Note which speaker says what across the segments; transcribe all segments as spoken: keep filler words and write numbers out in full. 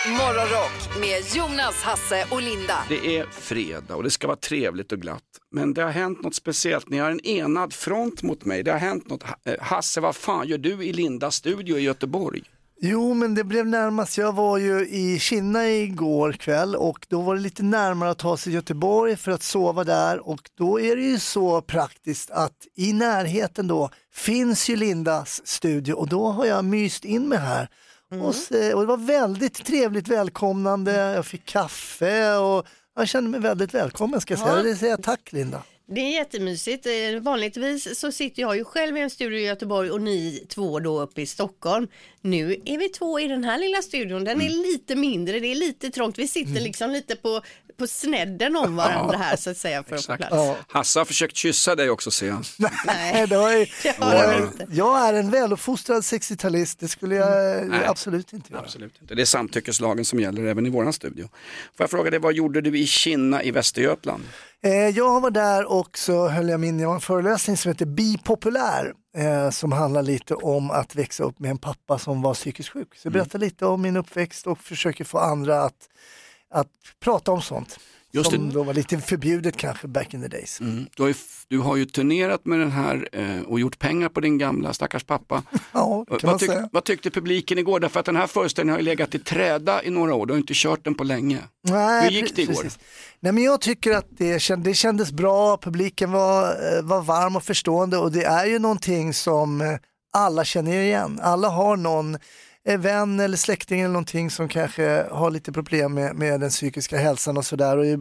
Speaker 1: Morgonrock med Jonas, Hasse och Linda.
Speaker 2: Det är fredag och det ska vara trevligt och glatt. Men det har hänt något speciellt. Ni har en enad front mot mig. Det har hänt något. Hasse, vad fan gör du i Lindas studio i Göteborg?
Speaker 3: Jo, men det blev närmast. Jag var ju i Kina igår kväll och då var det lite närmare att ta sig till Göteborg för att sova där. Och då är det ju så praktiskt att i närheten då finns ju Lindas studio och då har jag myst in mig här. Mm. Och, så, och det var väldigt trevligt välkomnande. Jag fick kaffe och jag kände mig väldigt välkommen, ska jag säga. Ja. Det säger jag tack, Linda.
Speaker 4: Det är jättemysigt. Vanligtvis så sitter jag ju själv i en studio i Göteborg och ni två då uppe i Stockholm. Nu är vi två i den här lilla studion. Den är mm. lite mindre, det är lite trångt. Vi sitter mm. liksom lite på, på snedden om varandra här så att säga för att få plats.
Speaker 2: Ja. Hasse har försökt kyssa dig också, ser jag.
Speaker 3: Nej, det var ju, det var inte. Jag är en väluppfostrad sextiotalist. Det skulle jag mm. absolut inte göra.
Speaker 2: Absolut inte. Det är samtyckeslagen som gäller även i våran studio. Får jag fråga dig, vad gjorde du i Kina i Västergötland?
Speaker 3: Jag var där och så höll jag min en föreläsning som heter Bipopulär eh, som handlar lite om att växa upp med en pappa som var psykiskt sjuk. Så jag berättar mm. lite om min uppväxt och försöker få andra att, att prata om sånt. Just som det. Då var lite förbjudet kanske back in the days.
Speaker 2: Mm. Du, har ju, du har ju turnerat med den här eh, och gjort pengar på din gamla stackars pappa.
Speaker 3: Ja, kan
Speaker 2: vad,
Speaker 3: man
Speaker 2: tyck,
Speaker 3: säga.
Speaker 2: Vad tyckte publiken igår? Därför att den här föreställningen har ju legat i träda i några år. Du har inte kört den på länge.
Speaker 3: Nej,
Speaker 2: hur gick det igår?
Speaker 3: Precis. Nej, men jag tycker att det, känd, det kändes bra. Publiken var, var varm och förstående. Och det är ju någonting som alla känner igen. Alla har någon vän eller släkting eller någonting som kanske har lite problem med, med den psykiska hälsan och sådär. Och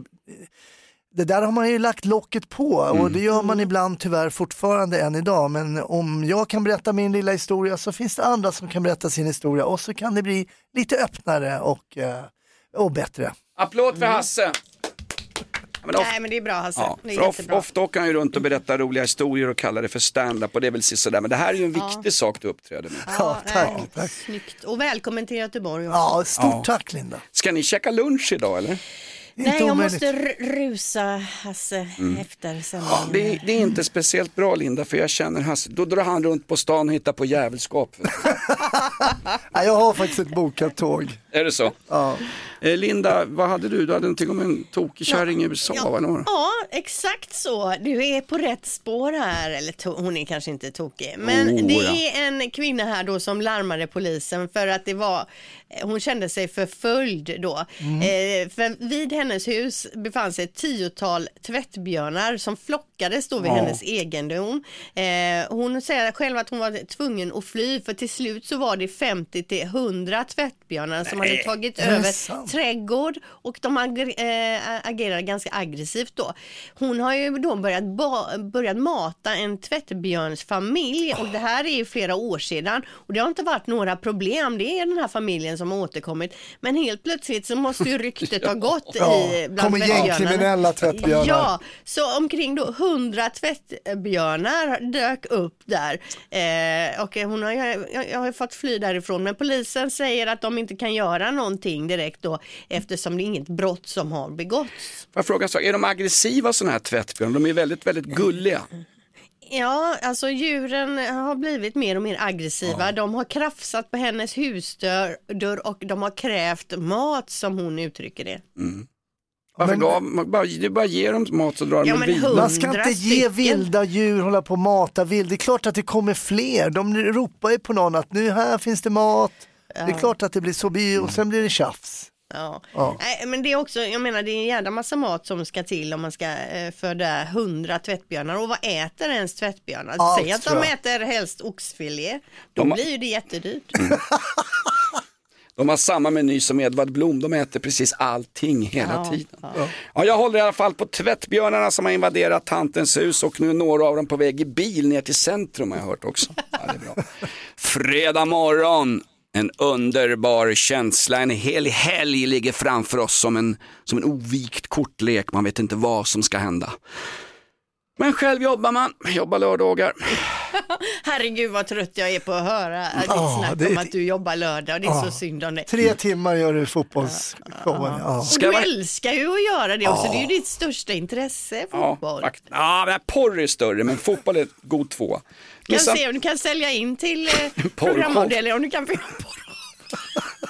Speaker 3: det där har man ju lagt locket på mm. och det gör man ibland tyvärr fortfarande än idag. Men om jag kan berätta min lilla historia så finns det andra som kan berätta sin historia och så kan det bli lite öppnare och, och bättre.
Speaker 2: Applåd för Hasse!
Speaker 4: Men ofta, nej, men det är bra, Hasse.
Speaker 2: Ja,
Speaker 4: det är
Speaker 2: of, ofta åker han ju runt och berättar roliga historier och kallar det för stand-up och det är väl sådär. Men det här är ju en viktig ja. sak du uppträder med.
Speaker 3: Ja, ja tack,
Speaker 4: nej,
Speaker 3: tack.
Speaker 4: Snyggt. Och välkommen till Göteborg också.
Speaker 3: Ja, stort ja. tack, Linda.
Speaker 2: Ska ni käka lunch idag eller?
Speaker 4: Nej, jag måste r- rusa Hasse mm. efter sen.
Speaker 2: Ja, det, det är inte speciellt bra, Linda, för jag känner Hasse. Då drar han runt på stan och hittar på jävelskap.
Speaker 3: Ja, jag har faktiskt ett bokat tåg.
Speaker 2: Är det så?
Speaker 3: Ja.
Speaker 2: Eh, Linda, vad hade du? Du hade någonting om en tokig kärring ja. i U S A,
Speaker 4: ja.
Speaker 2: va? Några?
Speaker 4: Ja, exakt så. Du är på rätt spår här. Eller to- hon är kanske inte tokig. Men oh, det ja. är en kvinna här då som larmade polisen för att det var... Hon kände sig förföljd då. Mm. Eh, för vid hennes hus befann sig ett tiotal tvättbjörnar som flockades då vid ja. hennes egendom. Eh, hon säger själv att hon var tvungen att fly för till slut så var det femtio till hundra tvättbjörnar som hade tagit över trädgård och de ager, äh, agerade ganska aggressivt då. Hon har ju då börjat, ba- börjat mata en tvättbjörnsfamilj och det här är ju flera år sedan och det har inte varit några problem. Det är den här familjen som har återkommit. Men helt plötsligt så måste ju ryktet ha gått ja. i bland
Speaker 3: kommer gängkriminella tvättbjörnar.
Speaker 4: Ja, så omkring då hundra tvättbjörnar dök upp där. Eh, och hon har, jag, jag har fått fly därifrån men polisen säger att de inte kan göra någonting direkt då eftersom det är inget brott som har begåtts.
Speaker 2: Får jag fråga så, är de aggressiva sådana här tvättbjörnar? De är väldigt, väldigt gulliga.
Speaker 4: Ja, alltså djuren har blivit mer och mer aggressiva. Ja. De har krafsat på hennes husdörr dörr och de har krävt mat som hon uttrycker det.
Speaker 2: Mm. Varför men, då? Bara, det bara ger dem mat så drar
Speaker 4: ja,
Speaker 2: de vid.
Speaker 3: Man ska inte ge stycken. vilda djur hålla på och mata vild. Det är klart att det kommer fler. De ropar ju på någon att nu här finns det mat. Ja. Det är klart att det blir så bi och sen blir det tjafs.
Speaker 4: Ja. ja. Nej, men det är också, jag menar det är en jävla massa mat som ska till om man ska eh, föda hundra tvättbjörnar. Och vad äter ens tvättbjörnar?
Speaker 3: Allt,
Speaker 4: säg att de äter helst oxfilé. Då de... blir ju det jättedyrt.
Speaker 2: Mm. De har samma meny som Edvard Blom. De äter precis allting hela ja, tiden. Ja. Ja, jag håller i alla fall på tvättbjörnarna som har invaderat tantens hus. Och nu är några av dem på väg i bil ner till centrum har jag hört också. Ja, det är bra. Fredag morgon. En underbar känsla, en hel helg ligger framför oss som en, som en ovikt kortlek. Man vet inte vad som ska hända. Men själv jobbar man, jobbar lördagar.
Speaker 4: Herregud vad trött jag är på att höra ditt oh, snack det, om att du jobbar lördag. Och det är oh, så synd om det.
Speaker 3: Tre timmar gör du fotbollsshowen. Ja.
Speaker 4: Och du älskar ju att göra det också. Oh. Det är ju ditt största intresse, fotboll.
Speaker 2: Ja, ja men porr är större, men fotboll är god två.
Speaker 4: Kan se om du kan sälja in till eh, programmodeller om du kan få porr.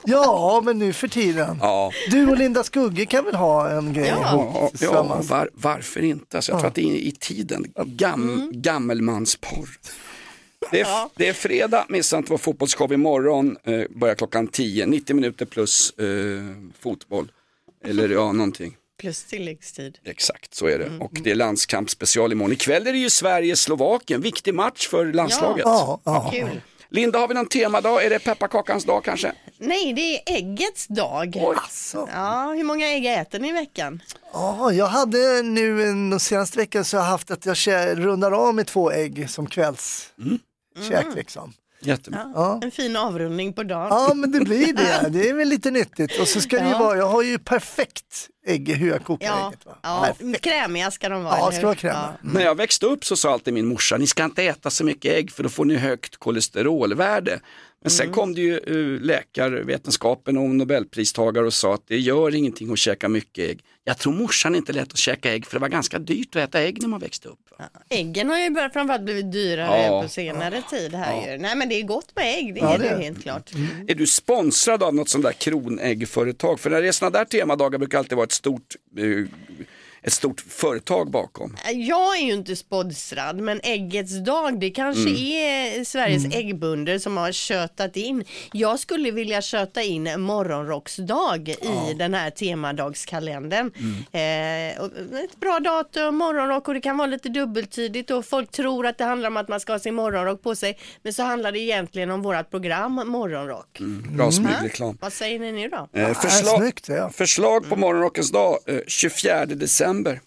Speaker 3: Ja, men nu för tiden.
Speaker 2: Ja.
Speaker 3: Du och Linda Skugge kan väl ha en grej
Speaker 4: Ja.
Speaker 3: ihop
Speaker 2: Ja,
Speaker 3: tillsammans?
Speaker 2: var, varför inte? Alltså, jag
Speaker 3: Ja.
Speaker 2: tror att det är i tiden. Gam,
Speaker 4: Mm.
Speaker 2: Gammelmansporr. Det är,
Speaker 4: Ja.
Speaker 2: det är fredag, missa inte vår fotbollsshow imorgon. Eh, börjar klockan tio, nittio minuter plus eh, fotboll. Eller ja, någonting.
Speaker 4: Plus tilläggstid.
Speaker 2: Exakt, så är det. Och det är landskamp special imorgon. Ikväll är det ju Sverige-Slovakien. Viktig match för landslaget.
Speaker 3: Ja, ja.
Speaker 4: Kul.
Speaker 2: Linda, har vi någon temadag? Är det pepparkakans dag kanske?
Speaker 4: Nej, det är äggets dag.
Speaker 3: Alltså.
Speaker 4: Ja, hur många ägg äter ni i veckan?
Speaker 3: Ja, jag hade nu en- de senaste veckan så har jag haft att jag kä- rundar av med två ägg som kvälls
Speaker 2: Mm.
Speaker 3: käk liksom.
Speaker 2: Jättebra.
Speaker 3: Ja.
Speaker 4: En fin avrundning på dagen.
Speaker 3: Ja, men det blir det. Det är väl lite nyttigt. Och så ska det ju
Speaker 4: Ja.
Speaker 3: vara, jag har ju perfekt ägg hur jag kokar
Speaker 4: Ja,
Speaker 3: ägget. Va?
Speaker 4: ja. krämiga ska de vara.
Speaker 3: Ja,
Speaker 4: eller
Speaker 3: ska
Speaker 4: hur?
Speaker 3: vara krämiga.
Speaker 4: Ja.
Speaker 2: När jag växte upp så sa alltid min morsa, ni ska inte äta så mycket ägg för då får ni högt kolesterolvärde. Men sen kom det ju uh, läkarvetenskapen och nobelpristagare och sa att det gör ingenting att käka mycket ägg. Jag tror morsan inte lät att käka ägg för det var ganska dyrt att äta ägg när man växte upp. Va?
Speaker 4: Äggen har ju börjat framförallt blivit dyrare
Speaker 2: Ja.
Speaker 4: på senare tid här ju. Nej, men det är gott med ägg, det
Speaker 3: Ja,
Speaker 4: är
Speaker 3: det
Speaker 4: det
Speaker 3: är
Speaker 4: ju
Speaker 3: det.
Speaker 4: helt klart.
Speaker 2: Är du sponsrad av något sånt där kronäggföretag? För när det är såna där temadagar brukar alltid vara ett stort, uh, ett stort företag bakom.
Speaker 4: Jag är ju inte sponsrad, men äggets dag, det kanske är Sveriges äggbönder som har köttat in. Jag skulle vilja köta in morgonrocksdag i den här temadagskalendern. Eh, och ett bra datum, morgonrock, och det kan vara lite dubbeltydigt och folk tror att det handlar om att man ska ha sin morgonrock på sig, men så handlar det egentligen om vårat program Morgonrock.
Speaker 2: Bra smygreklam.
Speaker 4: Vad säger ni nu då?
Speaker 2: Eh,
Speaker 3: Ja,
Speaker 2: förslag,
Speaker 3: snyggt, ja.
Speaker 2: förslag på morgonrockens dag, eh, tjugofjärde december.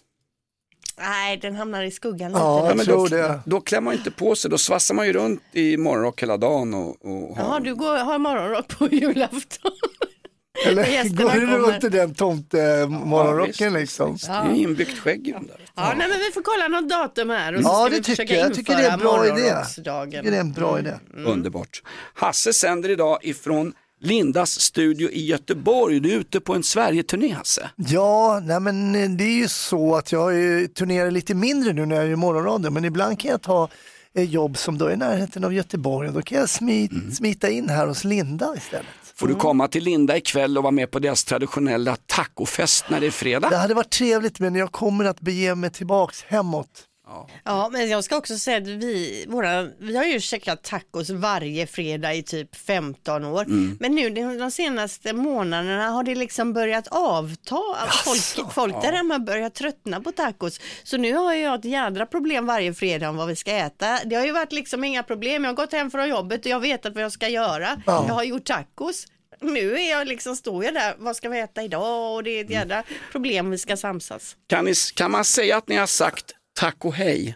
Speaker 4: Nej, den hamnar i skuggan lite.
Speaker 3: Ja,
Speaker 2: Ja,
Speaker 3: jag
Speaker 2: men
Speaker 3: tror
Speaker 2: då,
Speaker 3: det.
Speaker 2: då klär man inte på sig, då svassar man ju runt i morgonrock hela dagen. Och, och har...
Speaker 4: Jaha, du går, har morgonrock på julafton.
Speaker 3: Eller
Speaker 4: gästerna
Speaker 3: går du
Speaker 4: kommer.
Speaker 3: runt i den tomtemorgonrocken
Speaker 2: Ja,
Speaker 3: liksom?
Speaker 2: Det är ju inbyggt skägg i den där.
Speaker 4: Ja, nej, men vi får kolla något datum här och så
Speaker 3: Ja,
Speaker 4: ska
Speaker 3: det
Speaker 4: vi
Speaker 3: tycker
Speaker 4: försöka
Speaker 3: jag. Jag tycker det är en
Speaker 4: införa
Speaker 3: bra idé.
Speaker 4: morgonrocksdagen.
Speaker 3: Jag tycker det är en bra idé.
Speaker 2: Underbart. Hasse sänder idag ifrån Lindas studio i Göteborg. Du är ute på en Sverige-turné, Hasse.
Speaker 3: Ja, nej men det är ju så att jag är- turnerar lite mindre nu när jag är i morgonradio, men ibland kan jag ta eh, jobb som då är i närheten av Göteborg och då kan jag smita, smita in här hos Linda istället.
Speaker 2: Får du komma till Linda ikväll och vara med på deras traditionella tacofest när det är fredag?
Speaker 3: Det hade varit trevligt, men jag kommer att bege mig tillbaks hemåt.
Speaker 4: Ja, men jag ska också säga att vi, våra, vi har ju käkat tacos varje fredag i typ femton år.
Speaker 3: Mm.
Speaker 4: Men nu de, de senaste månaderna har det liksom börjat avta. Folk, folk där hemma börjar tröttna på tacos. Så nu har jag ett jädra problem varje fredag om vad vi ska äta. Det har ju varit liksom inga problem. Jag har gått hem från jobbet och jag vet att vad jag ska göra.
Speaker 3: Ja.
Speaker 4: Jag har gjort tacos. Nu är jag liksom, står jag där, vad ska vi äta idag? Och det är ett jädra problem, vi ska samsas.
Speaker 2: Kan, ni, kan man säga att ni har sagt tack och hej?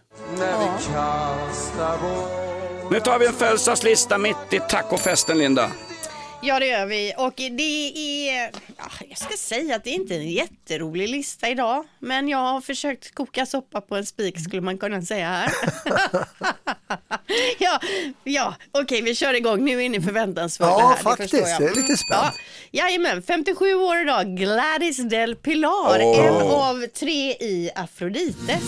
Speaker 2: Nu tar vi en födelsedagslista mitt i tacofesten, Linda.
Speaker 4: Ja, det gör vi. Och det är, ja, jag ska säga att det är inte en jätterolig lista idag. Men jag har försökt koka soppa på en spik, skulle man kunna säga här. ja, ja okej, vi kör igång. Nu är ni förväntansfulla
Speaker 3: Ja,
Speaker 4: här. det
Speaker 3: faktiskt.
Speaker 4: förstår jag.
Speaker 3: Det är lite spännande.
Speaker 4: Ja, jajamän, femtiosju år idag. Gladys Del Pilar,
Speaker 2: Åh.
Speaker 4: en av tre i Afrodite.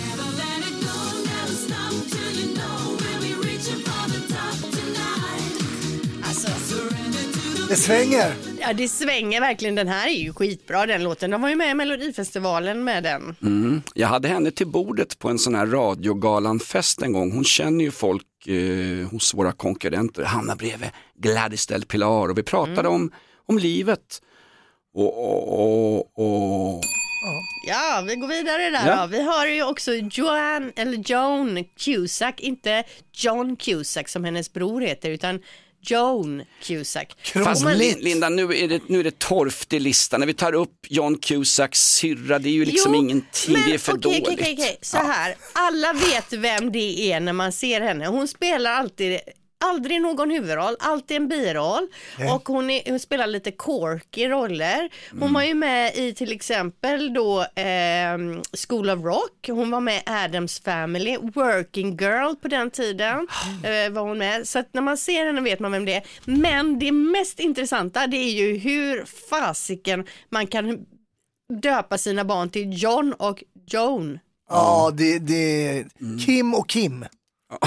Speaker 4: Alltså,
Speaker 3: Det svänger.
Speaker 4: ja, det svänger verkligen. Den här är ju skitbra, den låten. De var ju med i Melodifestivalen med den.
Speaker 2: Mm. Jag hade henne till bordet på en sån här radiogalanfest en gång. Hon känner ju folk eh, hos våra konkurrenter. Hanna bredvid Gladys Del Pilar och vi pratade
Speaker 4: Mm.
Speaker 2: om, om livet. Och, och, och, och.
Speaker 4: Ja, vi går vidare där
Speaker 2: Ja.
Speaker 4: då. Vi har ju också Joan, eller Joan Cusack, inte John Cusack som hennes bror heter, utan Joan Cusack.
Speaker 2: Fast
Speaker 3: Roligt.
Speaker 2: Lin- Linda, nu är det, nu är det torftig lista. När vi tar upp John Cusacks syrra, det är ju liksom
Speaker 4: Jo,
Speaker 2: ingenting,
Speaker 4: men
Speaker 2: det är för
Speaker 4: okej,
Speaker 2: dåligt.
Speaker 4: okej, okej, okej. Så här, alla vet vem det är när man ser henne. Hon spelar alltid, aldrig någon huvudroll, alltid en biroll. Och hon, är, hon spelar lite quirky roller. Hon
Speaker 2: Mm.
Speaker 4: var ju med i till exempel då eh, School of Rock. Hon var med i Addams Family, Working Girl på den tiden eh, var hon med. Så att när man ser henne vet man vem det är. Men det mest intressanta, det är ju hur fasiken man kan döpa sina barn till John och Joan.
Speaker 3: Ja, det, det är Kim och Kim.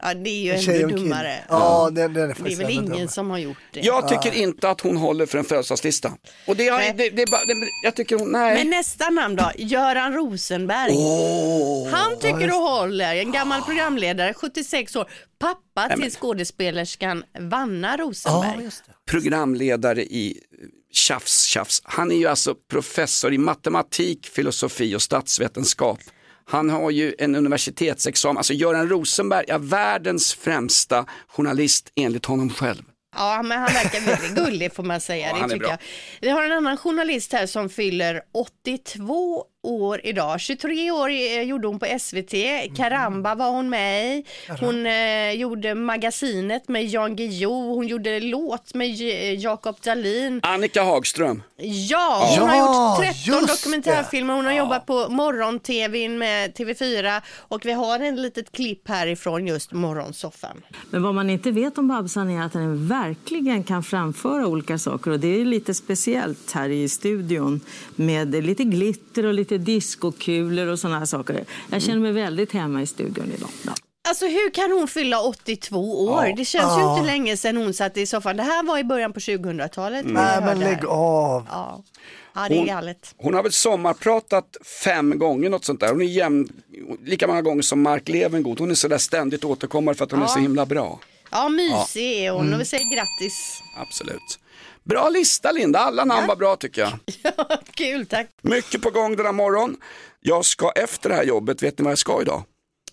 Speaker 4: Ja, det är ju ännu dummare.
Speaker 3: Ja, den, den är
Speaker 4: det är väl ingen
Speaker 3: dummare.
Speaker 4: som har gjort det.
Speaker 2: Jag tycker ja. inte att hon håller för en födelsedagslista. Och det, det, det, det, det, jag tycker hon, nej.
Speaker 4: Men nästa namn då, Göran Rosenberg.
Speaker 2: Oh.
Speaker 4: Han tycker du håller, en gammal programledare, sjuttiosex år. Pappa nej, till skådespelerskan Vanna Rosenberg.
Speaker 3: Ja, just det.
Speaker 2: Programledare i tjafs, tjafs. Han är ju alltså professor i matematik, filosofi och statsvetenskap. Han har ju en universitetsexamen, alltså Göran Rosenberg är världens främsta journalist enligt honom själv.
Speaker 4: Ja, men han verkar väldigt gullig får man säga, ja, det tycker jag. Vi har en annan journalist här som fyller åttiotvå år idag. tjugotre år gjorde hon på S V T. Karamba var hon med i. Hon eh, gjorde Magasinet med Jan Guillou. Hon gjorde låt med J- Jakob Dahlin.
Speaker 2: Annika Hagström.
Speaker 4: Ja, hon
Speaker 3: ja,
Speaker 4: har gjort tretton dokumentärfilmer. Hon har
Speaker 2: ja.
Speaker 4: jobbat på morgon-tv med T V fyra. Och vi har en litet klipp härifrån just morgonsoffan.
Speaker 5: Men vad man inte vet om Babsan är att den verkligen kan framföra olika saker. Och det är lite speciellt här i studion med lite glitter och lite diskokulor och såna här saker. Jag känner mig väldigt hemma i studion idag. Ja.
Speaker 4: Alltså hur kan hon fylla åttiotvå år? Ja. Det känns ja. ju inte länge sedan hon satt i soffan. Det här var i början på tjugohundratalet.
Speaker 3: Mm. Nej men lägg av.
Speaker 4: Ja. Ja, det är
Speaker 2: hon,
Speaker 4: galet.
Speaker 2: Hon har väl sommarpratat fem gånger något sånt där. Hon är jämn, lika många gånger som Mark Levengood. Hon är så där ständigt återkommande för att hon ja. är så himla bra.
Speaker 4: Ja, mysig är hon. Mm. Och vi säger grattis.
Speaker 2: Absolut. Bra lista Linda, alla namn ja. var bra tycker jag.
Speaker 4: Ja, kul, tack.
Speaker 2: Mycket på gång den här morgon. Jag ska efter det här jobbet, vet ni vad jag ska idag?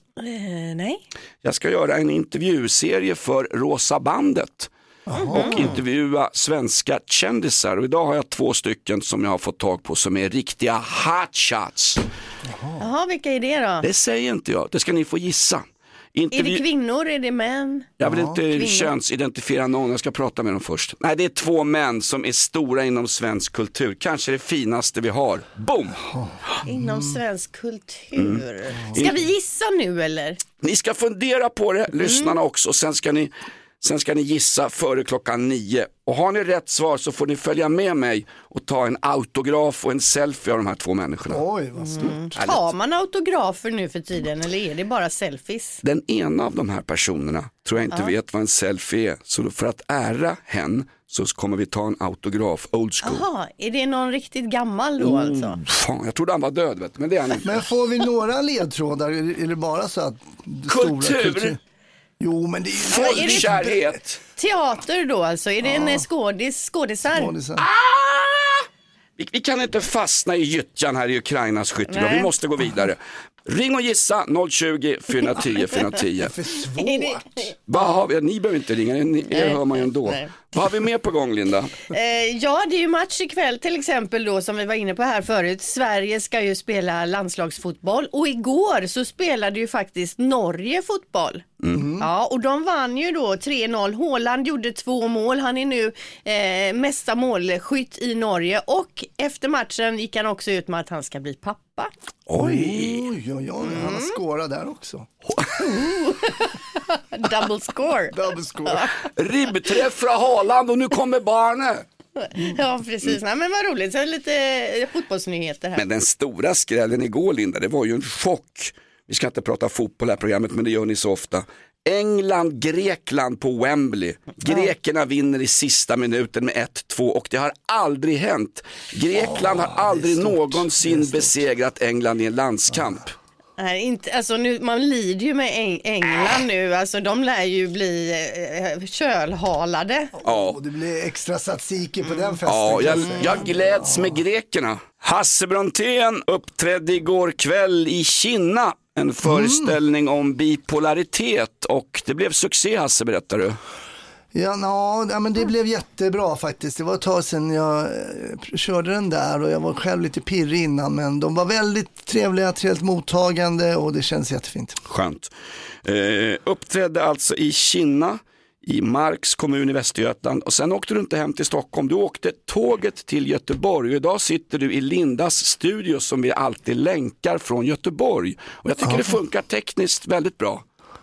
Speaker 4: Uh, nej.
Speaker 2: Jag ska göra en intervjuserie för Rosa bandet. Mm. Och intervjua svenska kändisar. Och idag har jag två stycken som jag har fått tag på som är riktiga hotshots.
Speaker 4: Jaha, vilka är det då?
Speaker 2: Det säger inte jag, det ska ni få gissa.
Speaker 4: Intervju... Är det kvinnor, är det män?
Speaker 2: Jag vill inte kvinnor. könsidentifiera någon, jag ska prata med dem först. Nej, det är två män som är stora inom svensk kultur. Kanske det finaste vi har. Boom!
Speaker 4: Inom svensk kultur. Mm. Ska vi gissa nu eller?
Speaker 2: Ni ska fundera på det, lyssnarna mm. också. Sen ska ni... Sen ska ni gissa före klockan nio. Och har ni rätt svar så får ni följa med mig och ta en autograf och en selfie av de här två människorna.
Speaker 3: Oj, vad stort.
Speaker 4: Mm. Tar man autografer nu för tiden eller är det bara selfies?
Speaker 2: Den ena av de här personerna tror jag inte ja. vet vad en selfie är. Så för att ära hen så kommer vi ta en autograf, old school.
Speaker 4: Jaha, är det någon riktigt gammal då
Speaker 2: mm,
Speaker 4: alltså?
Speaker 2: Fan, jag trodde han var död, vet, men det är han inte.
Speaker 3: Men får vi några ledtrådar? Är det bara så att...
Speaker 2: Kultur!
Speaker 3: Stora kultur... Jo, men det är ju...
Speaker 2: Folkkärhet!
Speaker 4: Teater då alltså? Är det ja. en skådis, skådisar?
Speaker 3: skådisar.
Speaker 2: Ah! Vi, vi kan inte fastna i gyttjan här i Ukrainas skyttelag. Vi måste gå vidare. Ring och gissa noll tjugo, fyra tio, fyra tio.
Speaker 3: Det är för svårt.
Speaker 2: Vad har vi? Ni behöver inte ringa, ni, er hör man ju ändå. Nej. Vad har vi med på gång, Linda?
Speaker 4: Eh, ja, det är ju match ikväll till exempel då som vi var inne på här förut. Sverige ska ju spela landslagsfotboll och igår så spelade ju faktiskt Norge fotboll. Mm. Ja, och de vann ju då tre noll. Haaland gjorde två mål. Han är nu eh, mesta målskytt i Norge och efter matchen gick han också ut med att han ska bli pappa.
Speaker 3: Oj, oj, oj, oj. Han har skårat där också.
Speaker 4: Double score.
Speaker 3: Double score.
Speaker 2: Ribbträff från Haaland och nu kommer barnet.
Speaker 4: Ja, precis. Nej, men vad roligt. Så lite fotbollsnyheter här.
Speaker 2: Men den stora skrällen igår, Linda, det var ju en chock. Vi ska inte prata fotboll här programmet, men det gör ni så ofta. England, Grekland på Wembley. Grekerna vinner i sista minuten med ett två och det har aldrig hänt. Grekland oh, har aldrig någonsin besegrat England i en landskamp.
Speaker 4: Nej, inte, alltså nu, man lider ju med Eng- England nu, alltså de lär ju bli eh, kölhalade.
Speaker 3: Ja, och det blir extra tzatziki på den festen.
Speaker 2: Ja, jag, jag gläds med grekerna. Hasse Brontén uppträdde igår kväll i Kina. En föreställning mm. om bipolaritet och det blev succé, Hasse, berättar du.
Speaker 3: Ja, no, ja, men det blev jättebra faktiskt. Det var ett tag sedan jag eh, körde den där och jag var själv lite pirrig innan, men de var väldigt trevliga, trevligt mottagande och det känns jättefint.
Speaker 2: Skönt. Eh, uppträdde alltså i Kina, i Marks kommun i Västergötland och sen åkte du inte hem till Stockholm. Du åkte tåget till Göteborg och idag sitter du i Lindas studio som vi alltid länkar från Göteborg. Och jag tycker ja. det funkar tekniskt väldigt bra.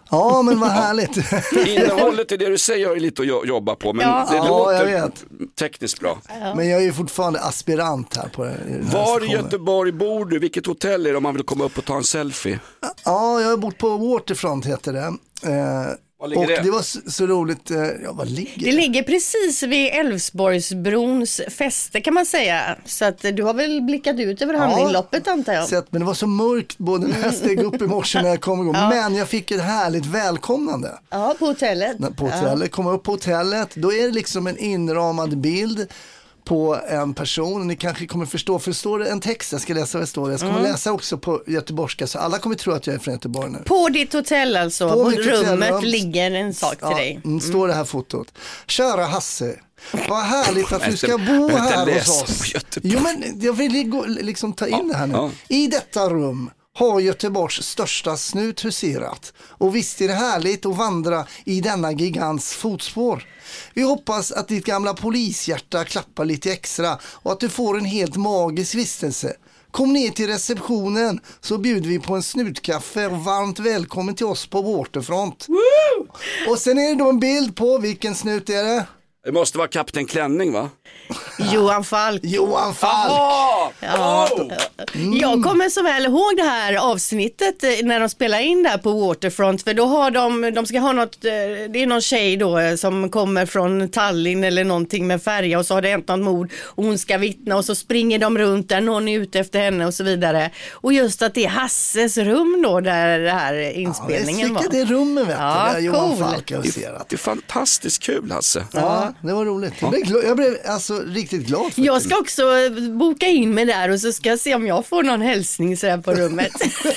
Speaker 3: Ja, men vad härligt.
Speaker 2: Innehållet i det du säger är lite att jobba på, men
Speaker 4: Ja.
Speaker 2: det
Speaker 3: Ja,
Speaker 2: låter
Speaker 3: jag vet.
Speaker 2: tekniskt bra.
Speaker 3: Men jag är ju fortfarande aspirant här på det.
Speaker 2: Var i Göteborg bor du? Vilket hotell är det om man vill komma upp och ta en selfie?
Speaker 3: Ja, jag har bott på Waterfront heter det. Eh,
Speaker 2: Var ligger
Speaker 3: och
Speaker 2: det?
Speaker 3: det var så, så roligt. Eh, ja, vad ligger
Speaker 4: Det ligger precis vid Älvsborgsbrons fäste kan man säga. Så att du har väl blickat ut över hamninloppet antar jag.
Speaker 3: Sett, men det var så mörkt både när jag steg upp i morse när jag kom igång.
Speaker 4: Ja.
Speaker 3: Men jag fick ett härligt välkomnande.
Speaker 4: Ja, på hotellet.
Speaker 3: När- På hotellet, kom upp på hotellet. Då är det liksom en inramad bild på en person. Ni kanske kommer förstå, för det står en text, jag ska läsa vad det står. Jag ska mm. läsa också på göteborgska så alla kommer tro att jag är från Göteborg nu.
Speaker 4: På ditt hotell alltså,
Speaker 3: På
Speaker 4: på
Speaker 3: mitt
Speaker 4: rummet
Speaker 3: hotellrum.
Speaker 4: ligger en sak till
Speaker 3: Ja,
Speaker 4: dig.
Speaker 3: mm. står det här fotot. Kära Hasse, vad härligt att du ska bo
Speaker 2: Jag vill inte
Speaker 3: här
Speaker 2: läsa
Speaker 3: hos
Speaker 2: på
Speaker 3: oss.
Speaker 2: Göteborg.
Speaker 3: Jo, men jag vill gå, liksom ta in det här nu.
Speaker 2: ja.
Speaker 3: I detta rum har Göteborgs största snut huserat. Och visst är det härligt att vandra i denna gigants fotspår. Vi hoppas att ditt gamla polishjärta klappar lite extra och att du får en helt magisk vistelse. Kom ner till receptionen så bjuder vi på en snutkaffe och varmt välkommen till oss på Waterfront. Woo! Och sen är det då en bild på, vilken snut är det?
Speaker 2: Det måste vara Kapten Klänning va?
Speaker 4: Johan Falk.
Speaker 3: Johan Falk.
Speaker 2: Oh!
Speaker 4: Ja.
Speaker 2: Oh!
Speaker 4: Jag kommer så väl ihåg det här avsnittet eh, när de spelar in där på Waterfront, för då har de, de ska ha något, eh, det är någon tjej då eh, som kommer från Tallinn eller någonting med färja och så har det hänt något mord och hon ska vittna och så springer de runt där, någon är ute efter henne och så vidare. Och just att det är Hasses rum då där det här inspelningen
Speaker 3: ja,
Speaker 4: var.
Speaker 3: Det är rummet vet du,
Speaker 4: Ja,
Speaker 3: där Johan
Speaker 4: cool.
Speaker 3: Falk har
Speaker 2: Det,
Speaker 3: huserat.
Speaker 2: det är fantastiskt kul Hasse.
Speaker 3: Ja, det var roligt. Jag blev, gla- jag blev alltså riktigt glad för
Speaker 4: Jag
Speaker 3: det.
Speaker 4: ska också boka in mig där och så ska jag se om jag får någon hälsning så här på rummet.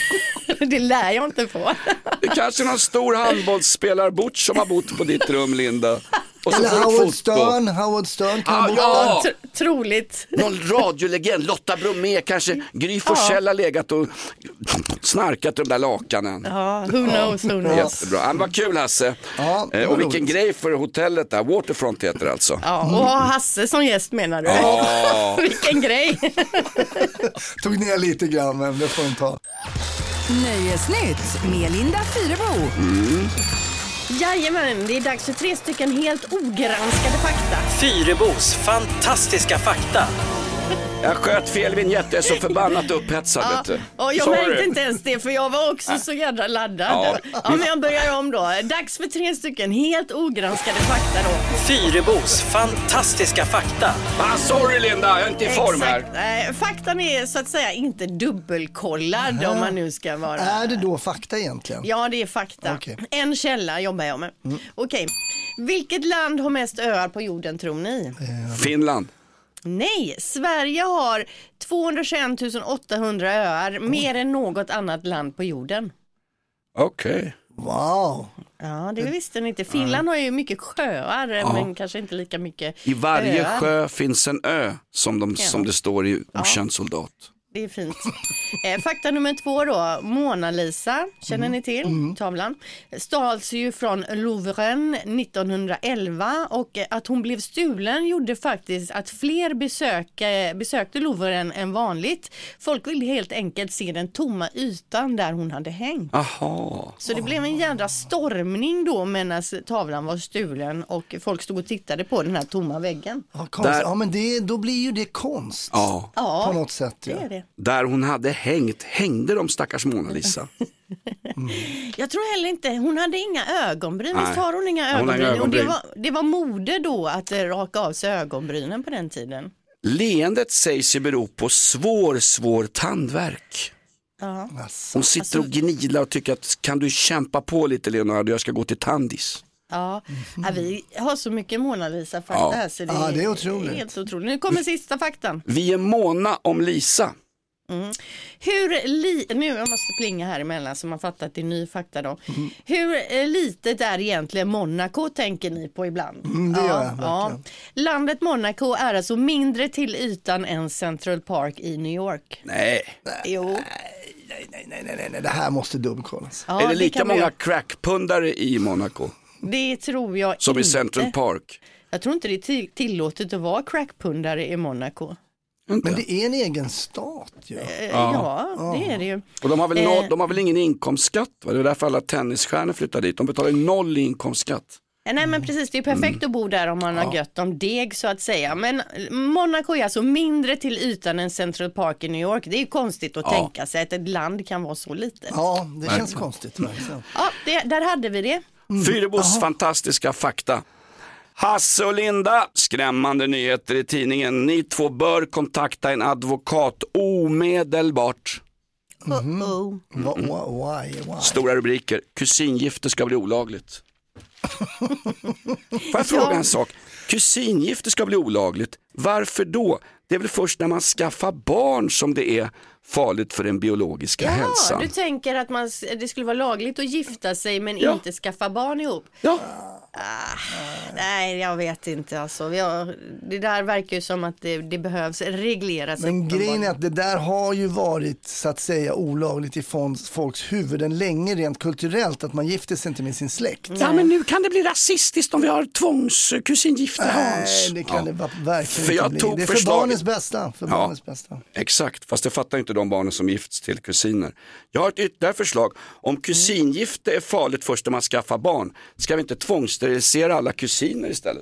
Speaker 4: Det lär jag inte få.
Speaker 2: Det är kanske någon stor handbollsspelar-butch som har bott på ditt rum Linda. Och så
Speaker 3: Eller
Speaker 2: får du
Speaker 3: Howard
Speaker 2: foto.
Speaker 3: Stern, Howard Stern kan
Speaker 2: Ah,
Speaker 3: ha bott
Speaker 2: ja.
Speaker 3: där.
Speaker 4: Tr- troligt.
Speaker 2: Någon radiolegend, Lotta Bromé, kanske Gry Forssell har legat och snarkat i de där lakanen.
Speaker 4: Ja, who knows, who knows.
Speaker 2: Jättebra, ja, vad kul Hasse.
Speaker 3: Ja, det
Speaker 2: eh,
Speaker 3: var
Speaker 2: och vilken
Speaker 3: roligt.
Speaker 2: grej för hotellet där, Waterfront heter det alltså.
Speaker 4: Ja, och ha Hasse som gäst menar du?
Speaker 2: Ja.
Speaker 4: Vilken grej.
Speaker 3: Tog ner lite grann, men det får de ta.
Speaker 1: Nöjesnytt med Linda Fyrebo.
Speaker 4: Jajamän, det är dags för tre stycken helt ogranskade fakta.
Speaker 6: Fyrebos fantastiska fakta.
Speaker 2: Jag sköt fel vignett, jag är så förbannat upphetsad vet du.
Speaker 4: Och jag
Speaker 2: Sorry.
Speaker 4: märkte inte ens det för jag var också så jädra laddad.
Speaker 2: Ja.
Speaker 4: Ja, men jag börjar om då. Dags för tre stycken helt ogranskade fakta då.
Speaker 6: Fyrebos fantastiska fakta.
Speaker 2: Ah, sorry Linda, jag är inte i form här.
Speaker 4: Exakt. Eh, Faktan är så att säga inte dubbelkollad om man nu ska vara...
Speaker 3: Är det då fakta egentligen?
Speaker 4: Ja, det är fakta.
Speaker 3: Okej.
Speaker 4: En källa jobbar jag med.
Speaker 3: Mm.
Speaker 4: Okej. Vilket land har mest öar på jorden tror ni?
Speaker 2: Finland.
Speaker 4: Nej, Sverige har tvåhundratjugoett tusen åttahundra öar, mer än något annat land på jorden.
Speaker 2: Okej.
Speaker 3: Wow.
Speaker 4: Ja, det visste ni inte. Finland har ju mycket sjöar, men kanske inte lika mycket
Speaker 2: I varje
Speaker 4: öar.
Speaker 2: sjö finns en ö som, de,
Speaker 4: Ja.
Speaker 2: som det står i Okänd soldat.
Speaker 4: Det är fint. Eh, fakta nummer två då. Mona Lisa, känner ni till? Tavlan. Stals ju från Louvren nittonhundraelva och att hon blev stulen gjorde faktiskt att fler besök, besökte Louvren än vanligt. Folk ville helt enkelt se den tomma ytan där hon hade hängt.
Speaker 2: Aha.
Speaker 4: Så det blev en jädra stormning då medan tavlan var stulen och folk stod och tittade på den här tomma väggen.
Speaker 3: Ja, konst.
Speaker 2: Där-
Speaker 3: Ja, men det, då blir ju det konst.
Speaker 2: Ja.
Speaker 4: Ja,
Speaker 3: På något sätt.
Speaker 4: det
Speaker 3: Ja.
Speaker 4: är det.
Speaker 2: Där hon hade hängt, hängde de stackars Mona Lisa.
Speaker 4: Jag tror heller inte, hon hade inga ögonbryn,
Speaker 2: Nej.
Speaker 4: visst har hon inga
Speaker 2: Hon har
Speaker 4: ögonbryn?
Speaker 2: inga ögonbryn.
Speaker 4: Och det var, det var mode då att eh, raka av sig ögonbrynen på den tiden.
Speaker 2: Leendet sägs ju bero på svår, svår tandvärk.
Speaker 4: Ja.
Speaker 3: Alltså.
Speaker 2: Hon sitter och gnilar och tycker att kan du kämpa på lite Leonardo, jag ska gå till Tandis.
Speaker 4: Ja. Ja, vi har så mycket Mona Lisa fakta
Speaker 2: Ja.
Speaker 4: här så det,
Speaker 3: Ja, det är otroligt.
Speaker 4: helt otroligt. Nu kommer sista faktan.
Speaker 2: Vi är måna om Lisa.
Speaker 4: Hur li- nu jag måste plinga här emellan så man fattar att det är ny fakta då.
Speaker 3: Mm.
Speaker 4: Hur eh, litet är egentligen Monaco tänker ni på ibland?
Speaker 3: Mm, det gör jag verkligen.
Speaker 4: Landet Monaco är alltså mindre till ytan än Central Park i New York.
Speaker 2: Nej,
Speaker 4: Jo.
Speaker 3: Nej, nej, nej, nej, nej, det här måste dubbkollas.
Speaker 4: Ja,
Speaker 2: är det lika
Speaker 4: kan vi
Speaker 2: många
Speaker 4: göra.
Speaker 2: crackpundare i Monaco
Speaker 4: Det tror jag
Speaker 2: som
Speaker 4: inte.
Speaker 2: i Central Park?
Speaker 4: Jag tror inte det är till- tillåtet att vara crackpundare i Monaco.
Speaker 2: Inte?
Speaker 3: Men det är en egen stat ju.
Speaker 4: Ja, ja det är det ju.
Speaker 2: Och de har, väl no-
Speaker 4: Eh.
Speaker 2: de har väl ingen inkomstskatt? Va? Det är därför alla tennisstjärnor flyttar dit. De betalar noll inkomstskatt.
Speaker 4: Nej men precis, det är perfekt mm. att bo där om man har gött om deg så att säga. Men Monaco är alltså mindre till ytan än Central Park i New York. Det är ju konstigt att ja. tänka sig att ett land kan vara så litet.
Speaker 3: Ja, det känns verkligen konstigt. Verkligen.
Speaker 4: Ja, det, där hade vi det.
Speaker 2: Mm. Fyrebos fantastiska fakta. Hasse och Linda, skrämmande nyheter i tidningen. Ni två bör kontakta en advokat omedelbart.
Speaker 3: Mm. Mm. Why, why?
Speaker 2: Stora rubriker, kusingifte ska bli olagligt. Får jag fråga ja. en sak? Kusingifte ska bli olagligt. Varför då? Det är väl först när man skaffar barn som det är farligt för den biologiska
Speaker 4: ja,
Speaker 2: hälsan.
Speaker 4: Du tänker att man, det skulle vara lagligt att gifta sig men
Speaker 2: ja.
Speaker 4: inte skaffa barn ihop?
Speaker 2: Ja.
Speaker 4: Ah, nej, jag vet inte alltså. Jag, det där verkar ju som att det, det behövs regleras.
Speaker 3: Men grejen är att det där har ju varit så att säga olagligt i folks huvuden länge rent kulturellt att man gifter sig inte med sin släkt.
Speaker 2: Ja, men nu kan det bli rasistiskt om vi har tvångskusingifte, Hans.
Speaker 3: Nej, det kan
Speaker 2: ja.
Speaker 3: det verkligen
Speaker 2: för jag
Speaker 3: inte bli.
Speaker 2: tog
Speaker 3: Det är för
Speaker 2: förslag...
Speaker 3: barnens bästa. För
Speaker 2: ja,
Speaker 3: barnens bästa.
Speaker 2: Exakt, fast det fattar inte de barnen som gifts till kusiner. Jag har ett ytterligare förslag. Om kusingifte är farligt först när man skaffar barn, ska vi inte tvångssterilisera alla kusiner istället?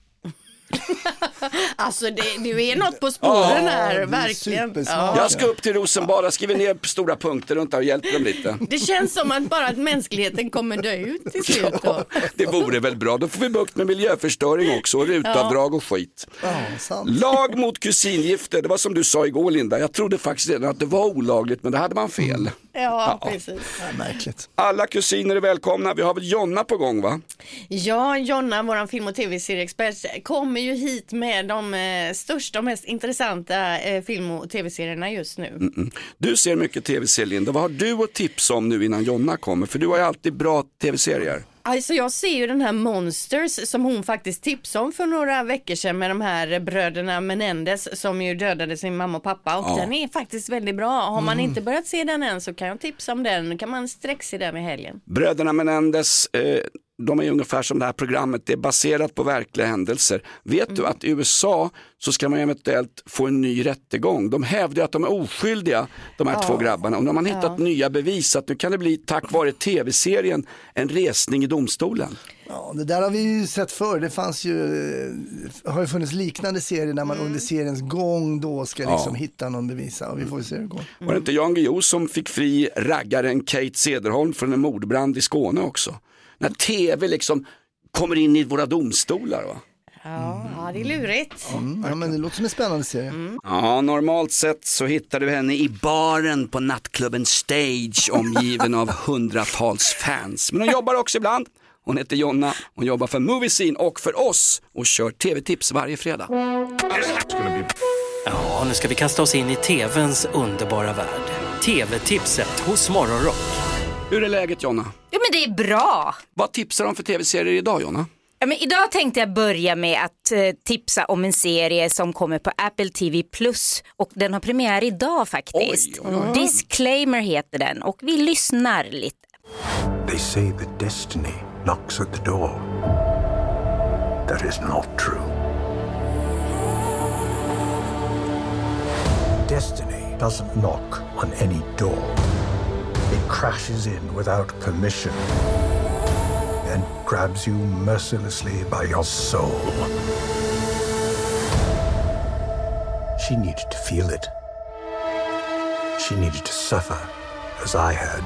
Speaker 4: Alltså det, du är något på spåren
Speaker 2: ja,
Speaker 4: här, verkligen.
Speaker 3: Ja.
Speaker 2: Jag ska upp till Rosenbad, jag skriver ner stora punkter runt där och hjälper dem lite.
Speaker 4: Det känns som att bara att mänskligheten kommer dö ut till slut då.
Speaker 2: Ja, det vore väl bra, då får vi bukt med miljöförstöring också och rutavdrag och skit.
Speaker 3: Ja, sant.
Speaker 2: Lag mot kusingifte, det var som du sa igår Linda, jag trodde faktiskt redan att det var olagligt men det hade man fel. Mm.
Speaker 4: Ja, ja, precis.
Speaker 3: Ja, märkligt.
Speaker 2: Alla kusiner är välkomna, vi har väl Jonna på gång va?
Speaker 4: Ja, Jonna, våran film- och tv-serieexpert, kommer ju hit med de eh, största och mest intressanta eh, film- och tv-serierna just nu.
Speaker 2: Mm-mm. Du ser mycket tv-serier Linda, vad har du att tipsa om nu innan Jonna kommer? För du har ju alltid bra tv-serier.
Speaker 4: Alltså jag ser ju den här Monsters som hon faktiskt tipsade om för några veckor sedan med de här bröderna Menendez som ju dödade sin mamma och pappa och ja. den är faktiskt väldigt bra. Har man mm. inte börjat se den än så kan jag tipsa om den. Nu kan man sträcka sig den i helgen.
Speaker 2: Bröderna Menendez, eh, de är ungefär som det här programmet, det är baserat på verkliga händelser. Vet mm. du att i U S A så ska man eventuellt få en ny rättegång. De hävdar att de är oskyldiga, de här ja. två grabbarna. Och nu har man hittat ja. nya bevis att nu kan det bli tack vare tv-serien en resning i domstolen.
Speaker 3: Ja, det där har vi ju sett förr. Det fanns ju, har ju funnits liknande serier där man mm. under seriens gång då ska liksom ja. hitta någon bevisa. Och vi får ju se hur det går.
Speaker 2: Mm. Var det inte Jan Guillou som fick fri raggaren Kate Cederholm från en mordbrand i Skåne också? När tv liksom kommer in i våra domstolar va?
Speaker 4: Ja, ja det är lurigt.
Speaker 3: Mm, ja, men det låter som en spännande serie.
Speaker 4: Mm.
Speaker 2: Ja, normalt sett så hittar du henne i baren på nattklubben Stage omgiven av hundratals fans. Men hon jobbar också ibland. Hon heter Jonna, hon jobbar för Movie Scene och för oss och kör tv-tips varje fredag.
Speaker 6: Ja, nu ska vi kasta oss in i tvns underbara värld. Tv-tipset hos Morgonrock.
Speaker 2: Hur är läget Jonna?
Speaker 7: Jo men det är bra.
Speaker 2: Vad tipsar de för tv-serier idag Jonna?
Speaker 7: Ja, men idag tänkte jag börja med att eh, tipsa om en serie som kommer på Apple T V plus och den har premiär idag faktiskt.
Speaker 2: Oj, oj, oj.
Speaker 7: Disclaimer heter den och vi lyssnar lite.
Speaker 8: They say that destiny knocks at the door. That is not true. Destiny doesn't knock on any door. It crashes in without permission and grabs you mercilessly by your soul. She needed to feel it. She needed to suffer, as I had.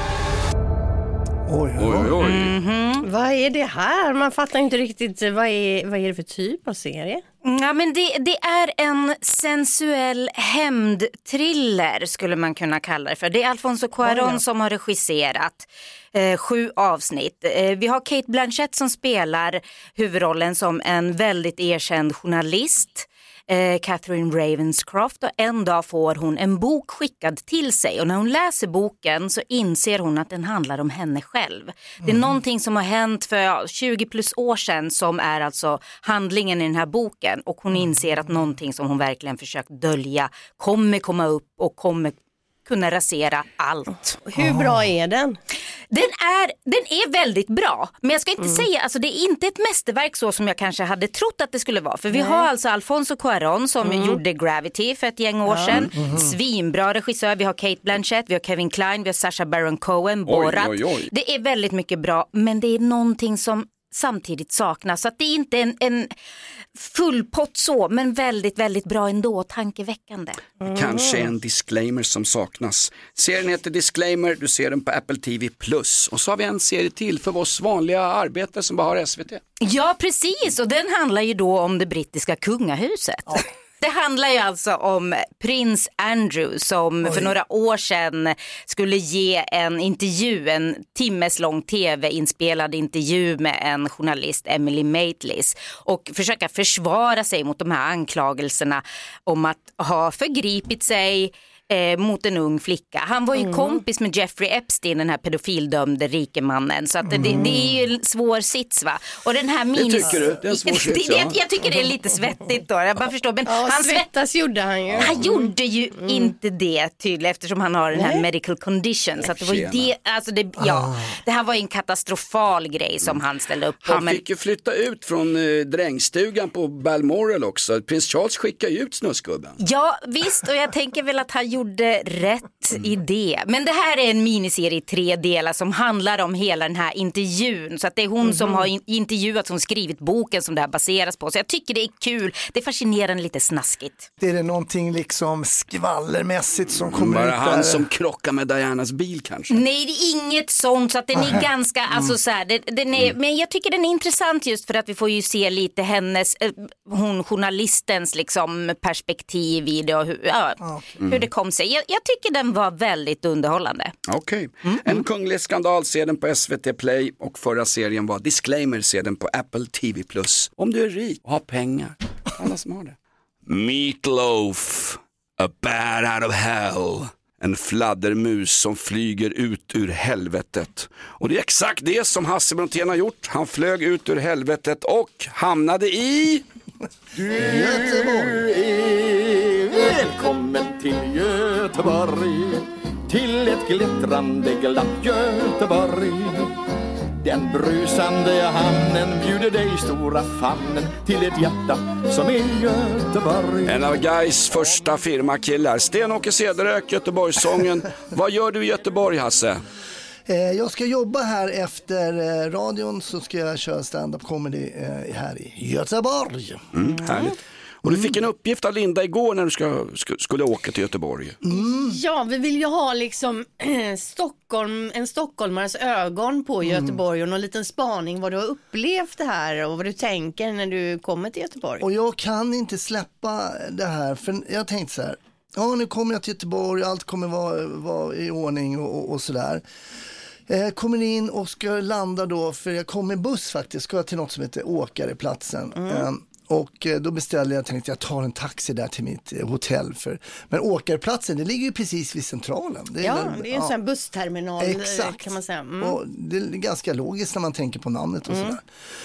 Speaker 3: Oj, oj, oj.
Speaker 4: Mm-hmm. Vad är det här? Man fattar inte riktigt, vad är, vad är det för typ av serie?
Speaker 7: Ja, men det, det är en sensuell hämndthriller skulle man kunna kalla det för. Det är Alfonso Cuarón oh, ja. som har regisserat eh, sju avsnitt. Eh, vi har Kate Blanchett som spelar huvudrollen som en väldigt erkänd journalist. Eh, Catherine Ravenscroft, och en dag får hon en bok skickad till sig och när hon läser boken så inser hon att den handlar om henne själv. Mm. Det är någonting som har hänt för ja, tjugo plus år sedan som är alltså handlingen i den här boken och hon inser att någonting som hon verkligen försökt dölja kommer komma upp och kommer kunna rasera allt.
Speaker 4: Hur bra är den?
Speaker 7: Den är, den är väldigt bra, men jag ska inte mm. säga, alltså det är inte ett mästerverk så som jag kanske hade trott att det skulle vara. För vi Nej. har alltså Alfonso Cuarón som mm. gjorde Gravity för ett gäng år sedan. Mm. Mm. Svinbra regissör, vi har Kate Blanchett, vi har Kevin Kline, vi har Sacha Baron Cohen, Borat. Oj, oj, oj. Det är väldigt mycket bra, men det är någonting som samtidigt saknas. Så att det är inte en, en full pott så, men väldigt, väldigt bra ändå, tankeväckande.
Speaker 2: Mm. Kanske en disclaimer som saknas. Serien heter Disclaimer, du ser den på Apple T V plus. Och så har vi en serie till för oss vanliga arbetare som bara har S V T.
Speaker 7: Ja, precis. Och den handlar ju då om det brittiska kungahuset. Ja. Det handlar ju alltså om prins Andrew som Oj. för några år sedan skulle ge en intervju, en timmes lång tv-inspelad intervju med en journalist, Emily Maitlis, och försöka försvara sig mot de här anklagelserna om att ha förgripit sig Eh, mot en ung flicka. Han var ju mm. kompis med Jeffrey Epstein, den här pedofildömde rikemannen. Så att det, mm. det är ju en svår sits, va? Och den här minis...
Speaker 2: Det tycker du? Det är en svår sits,
Speaker 7: ja. jag, jag tycker det är lite svettigt då. Jag bara förstår. Men
Speaker 4: ja, han svettas gjorde han ju.
Speaker 7: Han gjorde ju mm. inte det tydligt eftersom han har den här Nej. medical condition. Så att det var ju det, alltså det, ja, ah. det här var ju en katastrofal grej som mm. han ställde upp på.
Speaker 2: Han
Speaker 7: men...
Speaker 2: fick ju flytta ut från eh, drängstugan på Balmoral också. Prins Charles skickade ut snusgubben.
Speaker 7: Ja, visst. Och jag tänker väl att han gjorde gjorde rätt mm. idé. Men det här är en miniserie i tre delar som handlar om hela den här intervjun. Så att det är hon mm. som har intervjuat, som skrivit boken som det här baseras på. Så jag tycker det är kul. Det är fascinerande, lite snaskigt.
Speaker 3: Det är det någonting liksom skvallermässigt som kommer
Speaker 2: Bara
Speaker 3: ut där.
Speaker 2: han som krockar med Dianas bil kanske?
Speaker 7: Nej, det är inget sånt. Så att den är Aha. ganska, mm. alltså så här, det, den är, mm. men jag tycker den är intressant just för att vi får ju se lite hennes, eh, hon journalistens liksom perspektiv i det och hur, ja, mm. hur det kom sig. Jag, jag tycker den var väldigt underhållande.
Speaker 2: Okej. Okay. Mm. En kunglig skandal, ser den på S V T Play, och förra serien var Disclaimer, ser den på Apple T V plus. Om du är rik och har pengar. Alla som har det. Meatloaf, a bat out of hell. En fladdermus som flyger ut ur helvetet. Och det är exakt det som Hasse Brontén har gjort. Han flög ut ur helvetet och hamnade i...
Speaker 9: Göteborg. Välkommen till Göteborg. Till ett glittrande glatt Göteborg. Den brusande hamnen bjuder dig stora famnen till ett hjärta som är Göteborg.
Speaker 2: En av Gais första firmakillar, Sten-Åke Cederök, Göteborgssången. Vad gör du i Göteborg, Hasse?
Speaker 3: Jag ska jobba här efter radion, så ska jag köra stand-up comedy här i Göteborg.
Speaker 2: Mm, härligt. Och du fick en uppgift av Linda igår när du ska, sk- skulle åka till Göteborg.
Speaker 4: Mm. Ja, vi vill ju ha liksom äh, Stockholm, en stockholmares ögon på mm. Göteborg och någon liten spaning vad du har upplevt det här och vad du tänker när du kommer till Göteborg.
Speaker 3: Och jag kan inte släppa det här, för jag tänkte så här, ja, nu kommer jag till Göteborg, allt kommer vara, vara i ordning och, och, och sådär. Jag kommer in och ska landa då, för jag kommer med buss faktiskt, ska jag till något som heter Åkareplatsen. Mm. Och då beställde jag, tänkte jag tar en taxi där till mitt hotell. För, men Åkarplatsen, det ligger ju precis vid centralen.
Speaker 4: Det är ja, där, det är en ja. sån bussterminal.
Speaker 3: Exakt.
Speaker 4: Kan man säga. Mm.
Speaker 3: Och det är ganska logiskt när man tänker på namnet och mm. sådär.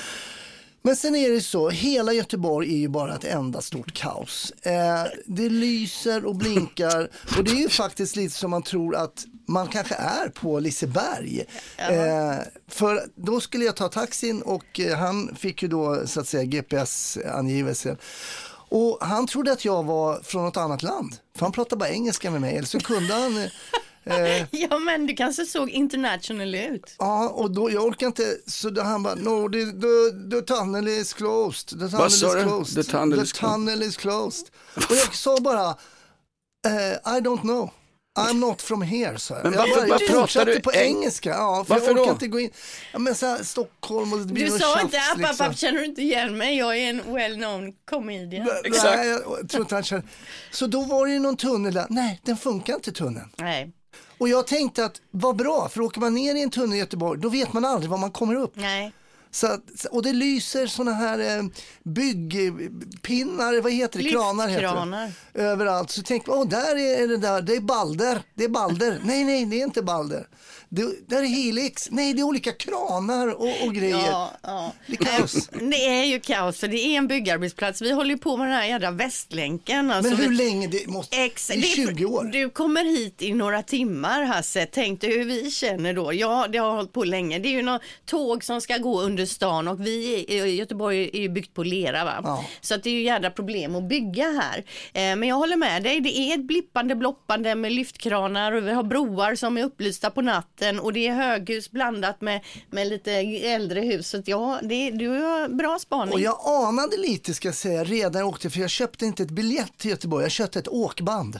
Speaker 3: Men sen är det så, hela Göteborg är ju bara ett enda stort kaos. Eh, det lyser och blinkar och det är ju faktiskt lite som man tror att man kanske är på Liseberg. Eh, för då skulle jag ta taxin och eh, han fick ju då så att säga G P S-angivelse. Och han trodde att jag var från något annat land. För han pratade bara engelska med mig, eller så kunde han... Eh,
Speaker 4: ja, men du kanske såg international ut.
Speaker 3: Ja, och då, jag orkar inte, så då han bara, no, the, the, the tunnel is closed. The tunnel is closed.
Speaker 2: The tunnel,
Speaker 3: the
Speaker 2: is,
Speaker 3: tunnel is closed. Och jag sa bara, uh, I don't know. I'm not from here, så
Speaker 2: men
Speaker 3: jag.
Speaker 2: Varför,
Speaker 3: bara, jag fortsatte
Speaker 2: du
Speaker 3: på
Speaker 2: eng-
Speaker 3: engelska. Ja, för
Speaker 2: varför
Speaker 3: jag orkar
Speaker 2: då?
Speaker 3: inte gå in. Ja, men så här, Stockholm och det blir
Speaker 4: du sa
Speaker 3: tjafs,
Speaker 4: inte, app,
Speaker 3: liksom.
Speaker 4: app, app, känner du inte igen mig? Jag är en well-known comedian.
Speaker 3: Nej,
Speaker 2: exakt.
Speaker 3: Nej, jag tror inte han känner. Så då var det ju någon tunnel där. Nej, den funkar inte, tunneln.
Speaker 4: Nej.
Speaker 3: Och jag tänkte att, vad bra, för åker man ner i en tunnel i Göteborg, då vet man aldrig var man kommer upp.
Speaker 4: Nej.
Speaker 3: Så att, och det lyser såna här eh, byggpinnar, vad heter det? Kranar heter det. Överallt. Så tänk, åh där är det där, det är Balder, det är Balder. Nej, nej, det är inte Balder. Det, där är Helix. Nej, det är olika kranar och, och grejer.
Speaker 4: Ja, ja.
Speaker 3: Det är kaos.
Speaker 4: Det är ju kaos, för det är en byggarbetsplats. Vi håller ju på med den här jävla Västlänken. Alltså
Speaker 3: Men hur
Speaker 4: vi...
Speaker 3: länge? Det måste...
Speaker 4: Ex...
Speaker 3: I tjugo år.
Speaker 4: Du kommer hit i några timmar, Hasse. Tänk dig hur vi känner då. Ja, det har hållit på länge. Det är ju något tåg som ska gå under stan och vi i Göteborg är ju byggt på lera, va? Ja. Så att det är ju jävla problem att bygga här. Eh, men jag håller med dig. Det är ett blippande, bloppande med lyftkranar och vi har broar som är upplysta på natten och det är höghus blandat med, med lite äldre hus. Så att ja, det, du har bra spaning.
Speaker 3: Och jag anade lite, ska jag säga, redan jag åkte, för jag köpte inte ett biljett till Göteborg, jag köpte ett åkband.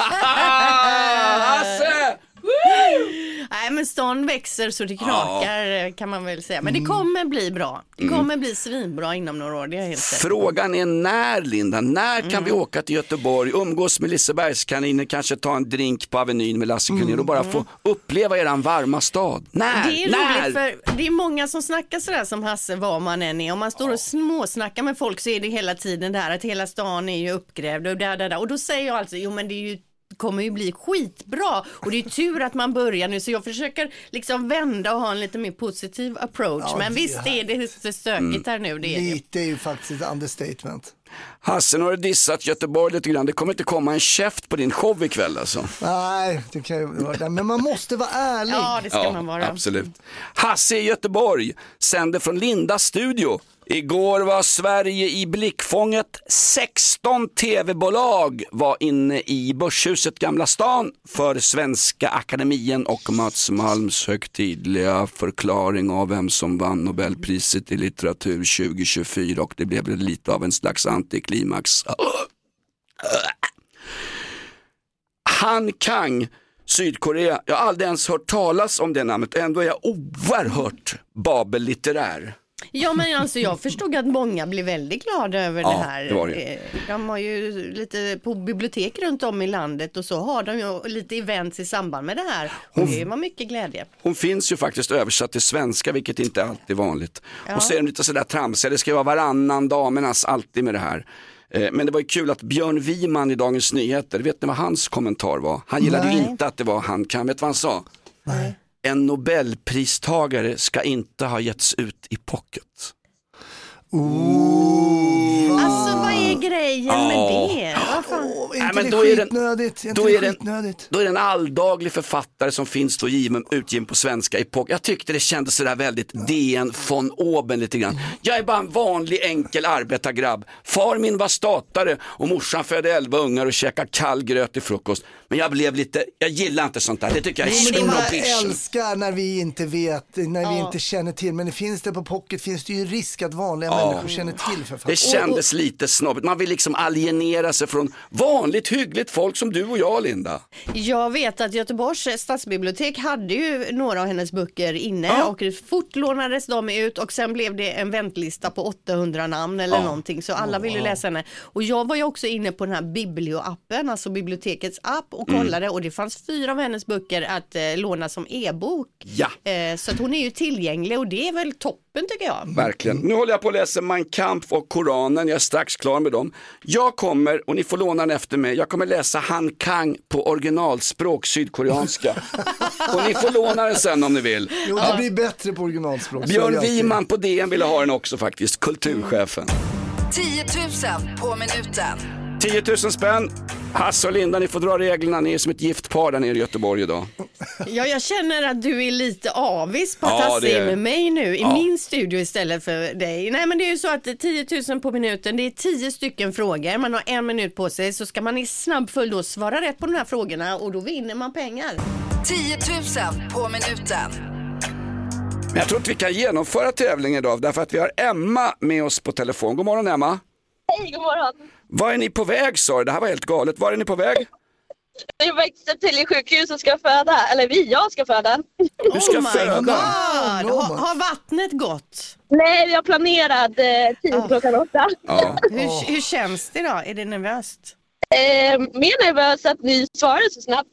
Speaker 2: Hasse!
Speaker 4: Nej, men stan växer så det knakar, ja. Kan man väl säga. Men det kommer bli bra. Det kommer mm. bli svinbra inom några år, det är helt säkert.
Speaker 2: Frågan är när, Linda, när kan mm. vi åka till Göteborg, umgås med Lisebergskaniner, kanske ta en drink på Avenyn med Lasse Kunér mm. och bara få uppleva eran varma stad. När?
Speaker 4: Det är
Speaker 2: när?
Speaker 4: roligt, för det är många som snackar sådär som Hasse, var man än är. Om man står och småsnackar med folk så är det hela tiden där att hela stan är ju uppgrävd och där, där, där. Och då säger jag alltså, jo men det är ju kommer ju bli skitbra och det är tur att man börjar nu, så jag försöker liksom vända och ha en lite mer positiv approach, ja, men visst är det så stökigt här nu, det är
Speaker 3: lite är ju faktiskt ett understatement.
Speaker 2: Hasse, har du dissat Göteborg lite grann, det kommer inte komma en käft på din show ikväll alltså.
Speaker 3: Nej, det kan ju vara det, men man måste vara ärlig.
Speaker 4: Ja, det ska ja, man vara.
Speaker 2: Absolut. Hasse i Göteborg sänder från Lindas studio. Igår var Sverige i blickfånget. sexton tv-bolag var inne i Börshuset Gamla stan för Svenska Akademien och Mats Malms högtidliga förklaring av vem som vann Nobelpriset i litteratur tjugo tjugofyra, och det blev lite av en slags antiklimax. Han Kang, Sydkorea. Jag har aldrig ens hört talas om det namnet, ändå är jag oerhört babellitterär.
Speaker 4: Ja, men alltså jag förstod att många blev väldigt glada över ja, det här.
Speaker 2: Det var det.
Speaker 4: De har ju lite på bibliotek runt om i landet och så har de ju lite events i samband med det här. Och hon, det var mycket glädje.
Speaker 2: Hon finns ju faktiskt översatt till svenska, vilket inte alltid är vanligt. Ja. Och så är de lite sådär tramsiga, det ska vara varannan damernas alltid med det här. Men det var ju kul att Björn Wiman i Dagens Nyheter, vet ni vad hans kommentar var? Han gillade Nej. ju inte att det var han kan, vet vad han sa? Nej. En Nobelpristagare ska inte ha getts ut i pocket.
Speaker 3: Ooh.
Speaker 4: Alltså vad är grejen oh. med det?
Speaker 3: Oh, inte Nej, men det då är skitnödigt.
Speaker 2: Den, då, är den, då är det en alldaglig författare som finns då given, utgiven på svenska i pocket. Jag tyckte det kändes sådär väldigt D N von Oben lite grann. Jag är bara en vanlig enkel arbetargrabb. Far min var statare och morsan födde elva ungar och käkade kall gröt till frukost. Men jag blev lite, jag gillar inte sånt där. Det tycker jag är stor och
Speaker 3: pisch. Jag älskar när vi inte vet, när ja. vi inte känner till. Men det finns det på pocket, finns det ju risk att vanliga ja. människor känner till för fan.
Speaker 2: Det kändes lite snobbigt. Man vill liksom alienera sig från vanligt hyggligt folk som du och jag, Linda.
Speaker 4: Jag vet att Göteborgs stadsbibliotek hade ju några av hennes böcker inne ja. och fort lånades de ut och sen blev det en väntlista på åttahundra namn eller ja. någonting, så alla ville läsa henne. Och jag var ju också inne på den här biblioappen, alltså bibliotekets app, och kollade mm. och det fanns fyra av hennes böcker att eh, låna som e-bok.
Speaker 2: Ja.
Speaker 4: Eh, så att hon är ju tillgänglig och det är väl toppen tycker jag.
Speaker 2: Verkligen. Nu håller jag på att läsa Mein Kampf och Koranen, jag är strax klar med dem. Jag kommer, och ni får låna den efter mig, jag kommer läsa Han Kang på originalspråk, sydkoreanska. Och ni får låna den sen om ni vill.
Speaker 3: Jo, det blir bättre på originalspråk.
Speaker 2: Björn Wiman på D N ville ha den också faktiskt, kulturchefen.
Speaker 1: tio tusen på minuten.
Speaker 2: tio tusen spänn. Hasse och Linda, ni får dra reglerna. Ni är som ett gift par där nere i Göteborg idag.
Speaker 4: Ja, jag känner att du är lite avis på att ja, Hasse är med mig nu i ja. min studio istället för dig. Nej, men det är ju så att tio tusen på minuten, det är tio stycken frågor. Man har en minut på sig, så ska man i snabb följd då svara rätt på de här frågorna och då vinner man pengar.
Speaker 1: tio tusen på minuten.
Speaker 2: Men jag tror att vi kan genomföra tävlingen idag därför att vi har Emma med oss på telefon. God morgon, Emma.
Speaker 10: Hej, god morgon.
Speaker 2: Var är ni på väg, sa du? Det här var helt galet. Var är ni på väg?
Speaker 10: Vi växte till i sjukhus och ska föda. Eller vi, jag ska föda.
Speaker 2: Du ska
Speaker 4: oh
Speaker 2: föda?
Speaker 4: Har, har vattnet gått?
Speaker 10: Nej, vi har planerat eh, tio oh. klockan åtta.
Speaker 2: Ja.
Speaker 4: hur, hur känns det då? Är det nervöst?
Speaker 10: Eh, mer nervös att ni svarar så snabbt.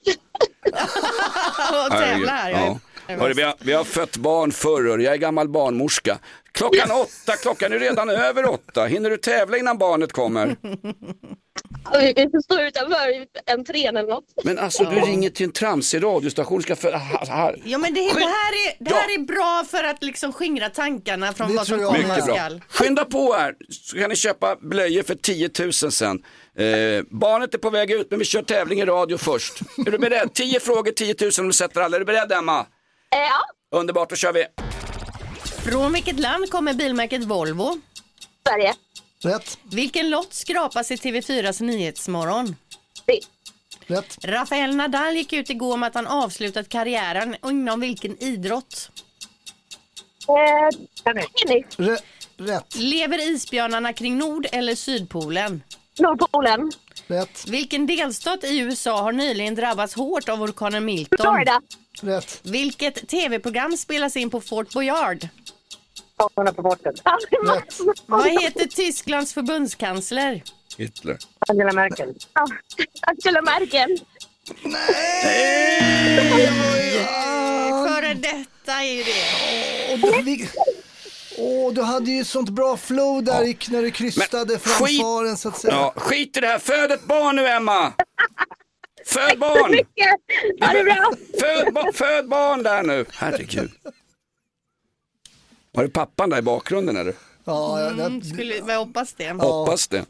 Speaker 4: Och tävlar.
Speaker 2: Ja. Hörru, vi, har, vi har fött barn förr och jag är gammal barnmorska. Klockan åtta, klockan är redan över åtta. Hinner du tävla innan barnet kommer?
Speaker 10: Vi står utanför entrén eller något.
Speaker 2: Men alltså du ringer till en tramsig radiostation. Ska för, här.
Speaker 4: Ja men det, det här, är, det här
Speaker 2: Ja.
Speaker 4: är bra för att liksom skingra tankarna från
Speaker 3: Det
Speaker 4: vad som
Speaker 3: tror jag
Speaker 4: komma
Speaker 2: Mycket bra.
Speaker 4: skall.
Speaker 2: Skynda på här, så kan ni köpa blöjor för tio tusen sen. Eh, barnet är på väg ut, men vi kör tävling i radio först. Är du beredd? tio frågor, tio tusen om du sätter alla. Är du beredd, Emma?
Speaker 10: Eh, ja,
Speaker 2: Underbart, då kör vi.
Speaker 4: Från vilket land kommer bilmärket Volvo?
Speaker 10: Sverige.
Speaker 3: Rätt,
Speaker 4: Vilken lott skrapas i T V fyras Nyhetsmorgon?
Speaker 10: Vi.
Speaker 3: rätt,
Speaker 4: Rafael Nadal gick ut igår med att han avslutat karriären inom vilken idrott?
Speaker 10: Eh, tennis.
Speaker 3: Rä- rätt,
Speaker 4: Lever isbjörnarna kring Nord- eller Sydpolen?
Speaker 10: Nordpolen.
Speaker 3: rätt,
Speaker 4: Vilken delstat i U S A har nyligen drabbats hårt av orkanen Milton?
Speaker 10: Florida.
Speaker 3: rätt.
Speaker 4: Vilket tv-program spelas in på Fort Boyard?
Speaker 10: Hon är på båten.
Speaker 3: Rätt.
Speaker 4: Vad heter Tysklands förbundskansler?
Speaker 2: Hitler.
Speaker 10: Angela Merkel. Ja, Angela Merkel.
Speaker 4: Före detta är ju det.
Speaker 3: Och du, vi, åh, du hade ju sånt bra flow där i, när du krystade
Speaker 2: Men
Speaker 3: framfaren så att säga.
Speaker 2: Ja, skit i det här. Föd ett barn nu, Emma. Föd barn.
Speaker 10: Mycket. Ja, det är bra.
Speaker 2: Föd, ba- föd barn där nu. Herregud. Var det pappan där i bakgrunden eller?
Speaker 3: Ja, ja,
Speaker 4: Mm,
Speaker 3: det,
Speaker 4: skulle, jag hoppas det.
Speaker 2: Hoppas det.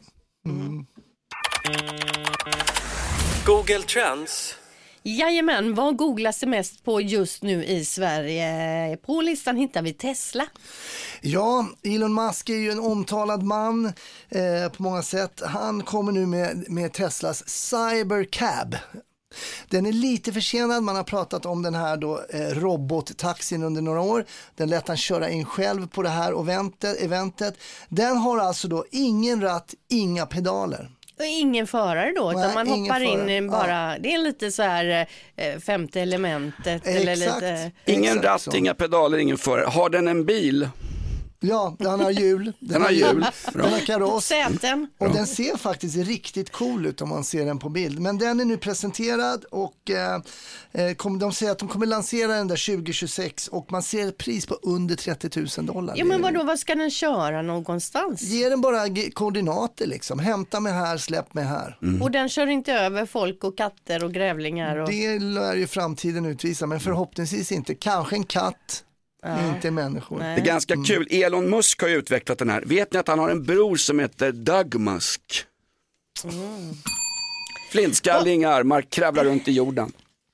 Speaker 6: Google Trends.
Speaker 4: Jajamän, vad googlas det mest på just nu i Sverige? På listan hittar vi Tesla.
Speaker 3: ja, Elon Musk är ju en omtalad man eh, på många sätt. Han kommer nu med, med Teslas Cybercab. Den är lite försenad, man har pratat om den här då, eh, robottaxin under några år. Den lät han köra in själv på det här eventet, eventet. Den har alltså då ingen ratt, inga pedaler.
Speaker 4: Och ingen förare då, utan
Speaker 3: Nej,
Speaker 4: man
Speaker 3: ingen
Speaker 4: hoppar in
Speaker 3: förare.
Speaker 4: i bara, det är lite så här eh, femte elementet. Eller
Speaker 3: Exakt.
Speaker 4: lite...
Speaker 2: Ingen
Speaker 3: Exakt
Speaker 2: ratt,
Speaker 3: så.
Speaker 2: inga pedaler, ingen förare. Har den en bil?
Speaker 3: Ja, den har hjul. Den,
Speaker 2: har hjul.
Speaker 3: Den har kaross.
Speaker 4: Säten.
Speaker 3: Och den ser faktiskt riktigt cool ut om man ser den på bild. Men den är nu presenterad och eh, kom, de säger att de kommer lansera den där tjugo tjugosex och man ser ett pris på under trettio tusen dollar.
Speaker 4: Ja men vadå, vad ska den köra någonstans?
Speaker 3: Ge den bara g- koordinater liksom. Hämta mig här, släpp mig här.
Speaker 4: Och den kör inte över folk och katter och grävlingar? Och...
Speaker 3: Det lär ju framtiden utvisa, men förhoppningsvis inte. Kanske en katt, inte människor.
Speaker 2: Det är ganska kul. Elon Musk har ju utvecklat den här. Vet ni att han har en bror som heter Doug Musk? Mm. Flintskalliga armar, kravlar runt i jorden.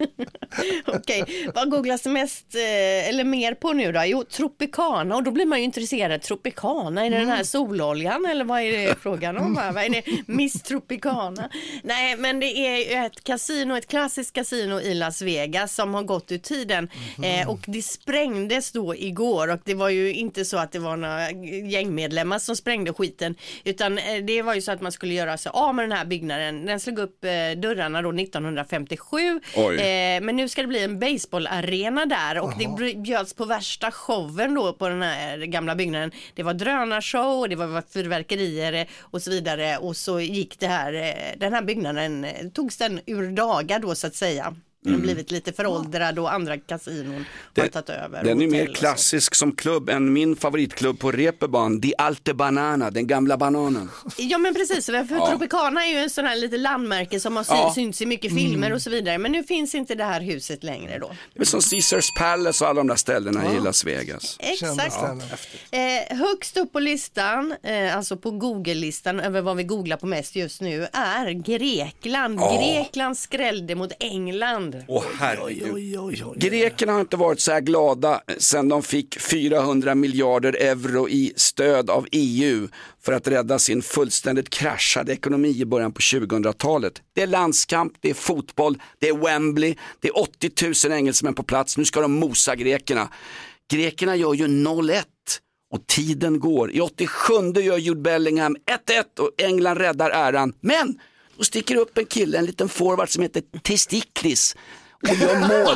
Speaker 4: Okej, vad googlas det mest eh, eller mer på nu då? Jo, Tropicana, och då blir man ju intresserad. Tropicana, är det den här sololjan eller vad är det frågan om? Vad är det? Miss Tropicana? Nej, men det är ju ett kasino, ett klassiskt kasino i Las Vegas som har gått ur tiden eh, och det sprängdes då igår och det var ju inte så att det var några gängmedlemmar som sprängde skiten, utan eh, det var ju så att man skulle göra sig av med den här byggnaden. Den slog upp eh, dörrarna då nittonhundrafemtiosju.
Speaker 2: Oj.
Speaker 4: Eh, men nu ska det bli en baseballarena där och Aha. det bjöds på värsta showen då på den här gamla byggnaden. Det var drönarshow och det var fyrverkerier och så vidare, och så gick det här, den här byggnaden, togs den ur dagar då så att säga. Den har
Speaker 2: Mm.
Speaker 4: blivit lite föråldrad och andra kasinon har tagit över.
Speaker 2: Den är
Speaker 4: hotell
Speaker 2: mer klassisk som klubb än min favoritklubb på Reeperbahn, Die Alte Banana, den gamla bananen.
Speaker 4: Ja men precis, för
Speaker 2: Ja.
Speaker 4: Tropicana är ju en sån här lite landmärke som har
Speaker 2: Ja.
Speaker 4: synts i mycket filmer och så vidare, men nu finns inte det här huset längre då.
Speaker 2: Det är som Caesars Palace och alla de där ställena i Las Vegas.
Speaker 4: Exakt. Eh, högst upp på listan, eh, alltså på Google-listan över vad vi googlar på mest just nu, är Grekland.
Speaker 2: Ja.
Speaker 4: Grekland skrällde mot England.
Speaker 2: Åh herregud. Grekerna har inte varit så här glada sedan de fick fyrahundra miljarder euro i stöd av E U för att rädda sin fullständigt kraschade ekonomi i början på tjugohundratalet. Det är landskamp, det är fotboll, det är Wembley, det är åttio tusen engelsmän på plats. Nu ska de mosa grekerna. Grekerna gör ju noll ett och tiden går. I åttiosju gör Jude Bellingham ett ett och England räddar äran. Men då sticker upp en kille, en liten forward som heter Testiklis och gör mål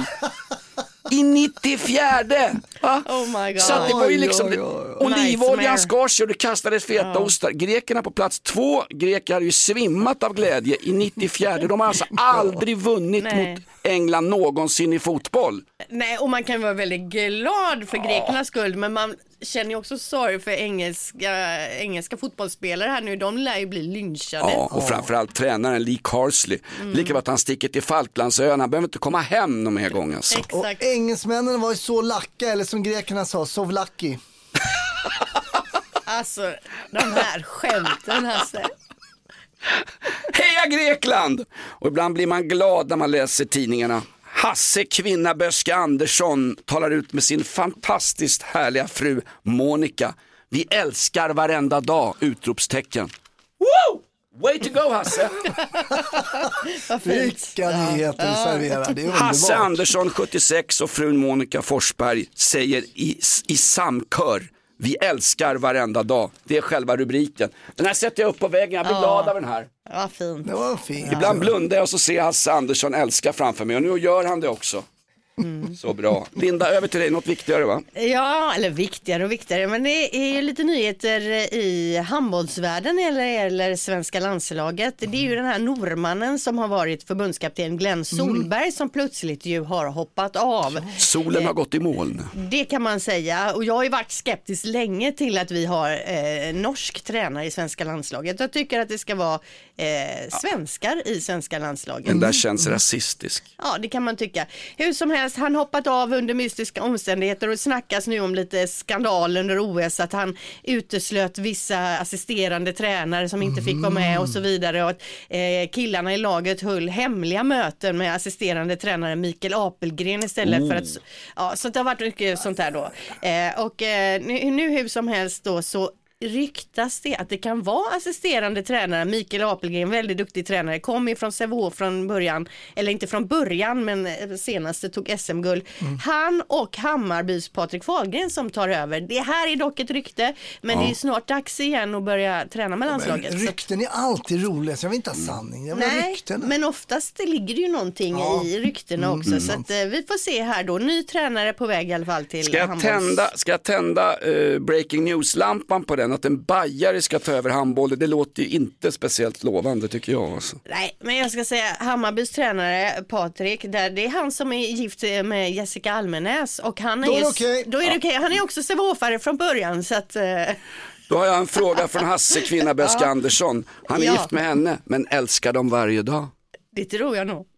Speaker 2: i nittiofjärde. Va?
Speaker 4: Oh my God.
Speaker 2: Så att det var ju liksom
Speaker 3: Oj, oj, oj.
Speaker 2: olivoljan
Speaker 4: Nightmare.
Speaker 2: skars och det kastades feta
Speaker 4: Ja.
Speaker 2: ostar. Grekerna på plats två, greker hade ju svimmat av glädje i nittiofjärde. De har alltså aldrig vunnit
Speaker 4: Nej.
Speaker 2: mot England någonsin i fotboll.
Speaker 4: Nej, och man kan vara väldigt glad för grekernas skull, men man känner ju också sorg för engelska, engelska fotbollsspelare här nu. De lär ju bli lynchade.
Speaker 2: Ja, och framförallt tränaren Lee Carsley. Mm. Lika vad att han sticker till Falklandsöarna. Han behöver inte komma hem någon mer gång. Alltså.
Speaker 3: Och engelsmännen var ju så lacka, eller som grekerna sa, so lucky.
Speaker 4: Alltså, de här skämten alltså.
Speaker 2: Heja Grekland! Och ibland blir man glad när man läser tidningarna. Hasse Kvinna Böske Andersson talar ut med sin fantastiskt härliga fru Monica. Vi älskar varenda dag, utropstecken. Woo! Way to go Hasse!
Speaker 3: Vilka nyheter du serverar, det är underbart.
Speaker 2: Hasse Andersson sjuttiosex och frun Monica Forsberg säger i, i samkör: vi älskar varenda dag. Det är själva rubriken. Den här sätter jag upp på väggen, jag blir ja. glad av den här.
Speaker 4: Ja, fint.
Speaker 3: Det var fint.
Speaker 2: Ibland blundar jag och så ser Hasse Andersson älska framför mig och nu gör han det också. Mm. Så bra. Linda, över till dig, något viktigare va?
Speaker 4: Ja, eller viktigare och viktigare, men det är ju lite nyheter i handbollsvärlden eller, eller svenska landslaget. Det är ju den här norrmannen som har varit förbundskapten Glenn Solberg mm. som plötsligt ju har hoppat av.
Speaker 2: Solen har gått i moln.
Speaker 4: Det kan man säga, och jag har ju varit skeptisk länge till att vi har eh, norsk tränare i svenska landslaget. Jag tycker att det ska vara eh, svenskar ja. i svenska landslaget.
Speaker 2: Den där känns rasistisk.
Speaker 4: Ja, det kan man tycka. Hur som helst, han hoppat av under mystiska omständigheter och snackas nu om lite skandal under O S, att han uteslöt vissa assisterande tränare som inte fick vara med och så vidare, och att eh, killarna i laget höll hemliga möten med assisterande tränare Mikael Apelgren istället oh. för att, ja, så det har varit mycket sånt här då. Eh, och eh, nu, nu hur som helst då så ryktas det att det kan vara assisterande tränare. Mikael Apelgren, väldigt duktig tränare, kom ju från Sävehof från början, eller inte från början men senaste tog S M-guld. Mm. Han och Hammarbys Patrik Fahlgren som tar över. Det här är dock ett rykte, men ja. det är snart dags igen att börja träna med landslaget.
Speaker 3: Men rykten är alltid roliga, så jag vill inte ha sanning. Jag vill
Speaker 4: Nej,
Speaker 3: ha rykten.
Speaker 4: Men oftast ligger det ju någonting ja. i ryktena också, mm. så att, eh, vi får se här då. Ny tränare på väg i alla fall till
Speaker 2: ska jag handbolls... tända, ska jag tända uh, breaking news-lampan på den? Att en bajare ska ta över handbollen, det låter ju inte speciellt lovande tycker jag. Alltså.
Speaker 4: Nej, men jag ska säga Hammarbys tränare Patrik, där det är han som är gift med Jessica Almenäs, och han är
Speaker 3: då är det
Speaker 4: okej.
Speaker 3: Okay.
Speaker 4: Då är det okej. Han är också Sävehofare från början, så att... Uh...
Speaker 2: Då har jag en fråga från Hasse Kvinna Böske ja. Andersson. Han är ja. gift med henne, men älskar dem varje dag.
Speaker 4: Det tror jag nog.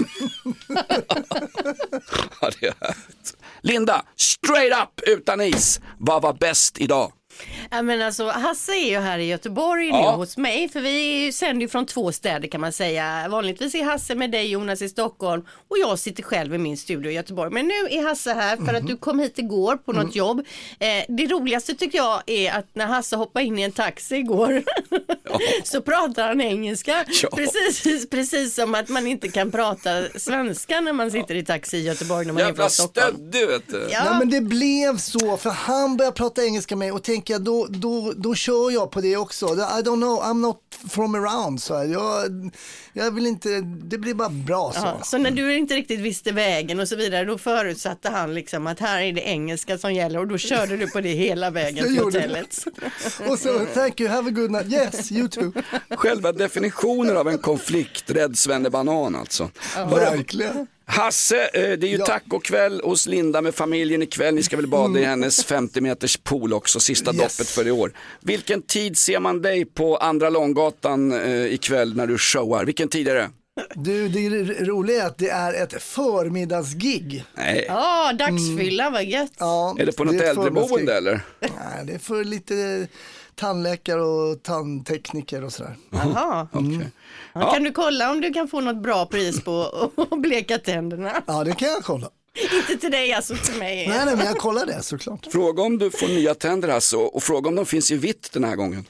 Speaker 2: Ja, det är härligt. Linda, straight up utan is. Vad var bäst idag?
Speaker 4: Ja, men alltså, Hasse är ju här i Göteborg
Speaker 2: ja.
Speaker 4: nu hos mig, för vi sänder ju från två städer kan man säga. Vanligtvis är Hasse med dig, Jonas, i Stockholm, och jag sitter själv i min studio i Göteborg. Men nu är Hasse här för mm. att du kom hit igår på något mm. jobb. Eh, det roligaste tycker jag är att när Hasse hoppade in i en taxi igår ja. så pratar han engelska. Ja. Precis, precis som att man inte kan prata svenska när man sitter i taxi i Göteborg när man
Speaker 2: jävla
Speaker 4: är från Stockholm.
Speaker 2: Stöd, du vet du.
Speaker 3: Ja. Nej, men det blev så, för han började prata engelska med och tänker jag, då, då, då kör jag på det också. I don't know, I'm not from around. Så jag, jag vill inte, det blir bara bra så.
Speaker 4: Ja, så när du inte riktigt visste vägen och så vidare, då förutsatte han liksom att här är det engelska som gäller, och då körde du på det hela vägen till hotellet.
Speaker 3: Och så, thank you, have a good night. Yes, you too.
Speaker 2: Själva definitionen av en konflikt, rädd svennebanan alltså.
Speaker 3: Ja, verkligen.
Speaker 2: Hasse, det är ju ja. tacokväll hos Linda med familjen ikväll. Ni ska väl bada mm. i hennes femtio meters pool också, sista yes. doppet för i år. Vilken tid ser man dig på Andra Långgatan eh, ikväll när du showar? Vilken tid är det?
Speaker 3: Du, det roliga är att det är ett förmiddagsgig.
Speaker 2: Nej.
Speaker 4: Ja, oh, dagsfylla, mm. vad gött.
Speaker 3: Ja,
Speaker 2: är det på något det äldreboende eller?
Speaker 3: Nej, det är för lite tandläkare och tandtekniker och sådär.
Speaker 4: Jaha,
Speaker 2: mm. okay.
Speaker 4: ja. Kan du kolla om du kan få något bra pris på att bleka tänderna?
Speaker 3: Ja, det kan jag kolla.
Speaker 4: Inte till dig, alltså till mig.
Speaker 3: Nej, nej, men jag kollar det såklart.
Speaker 2: Fråga om du får nya tänder alltså, och fråga om de finns i vitt den här gången.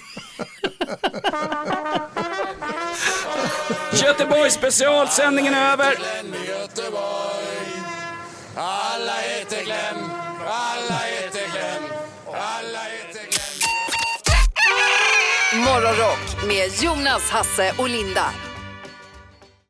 Speaker 2: Göteborg specialsändningen är över.
Speaker 11: Alla heter Glenn, alla heter Glenn, alla heter Glenn.
Speaker 1: Morgonrock med Jonas, Hasse och Linda.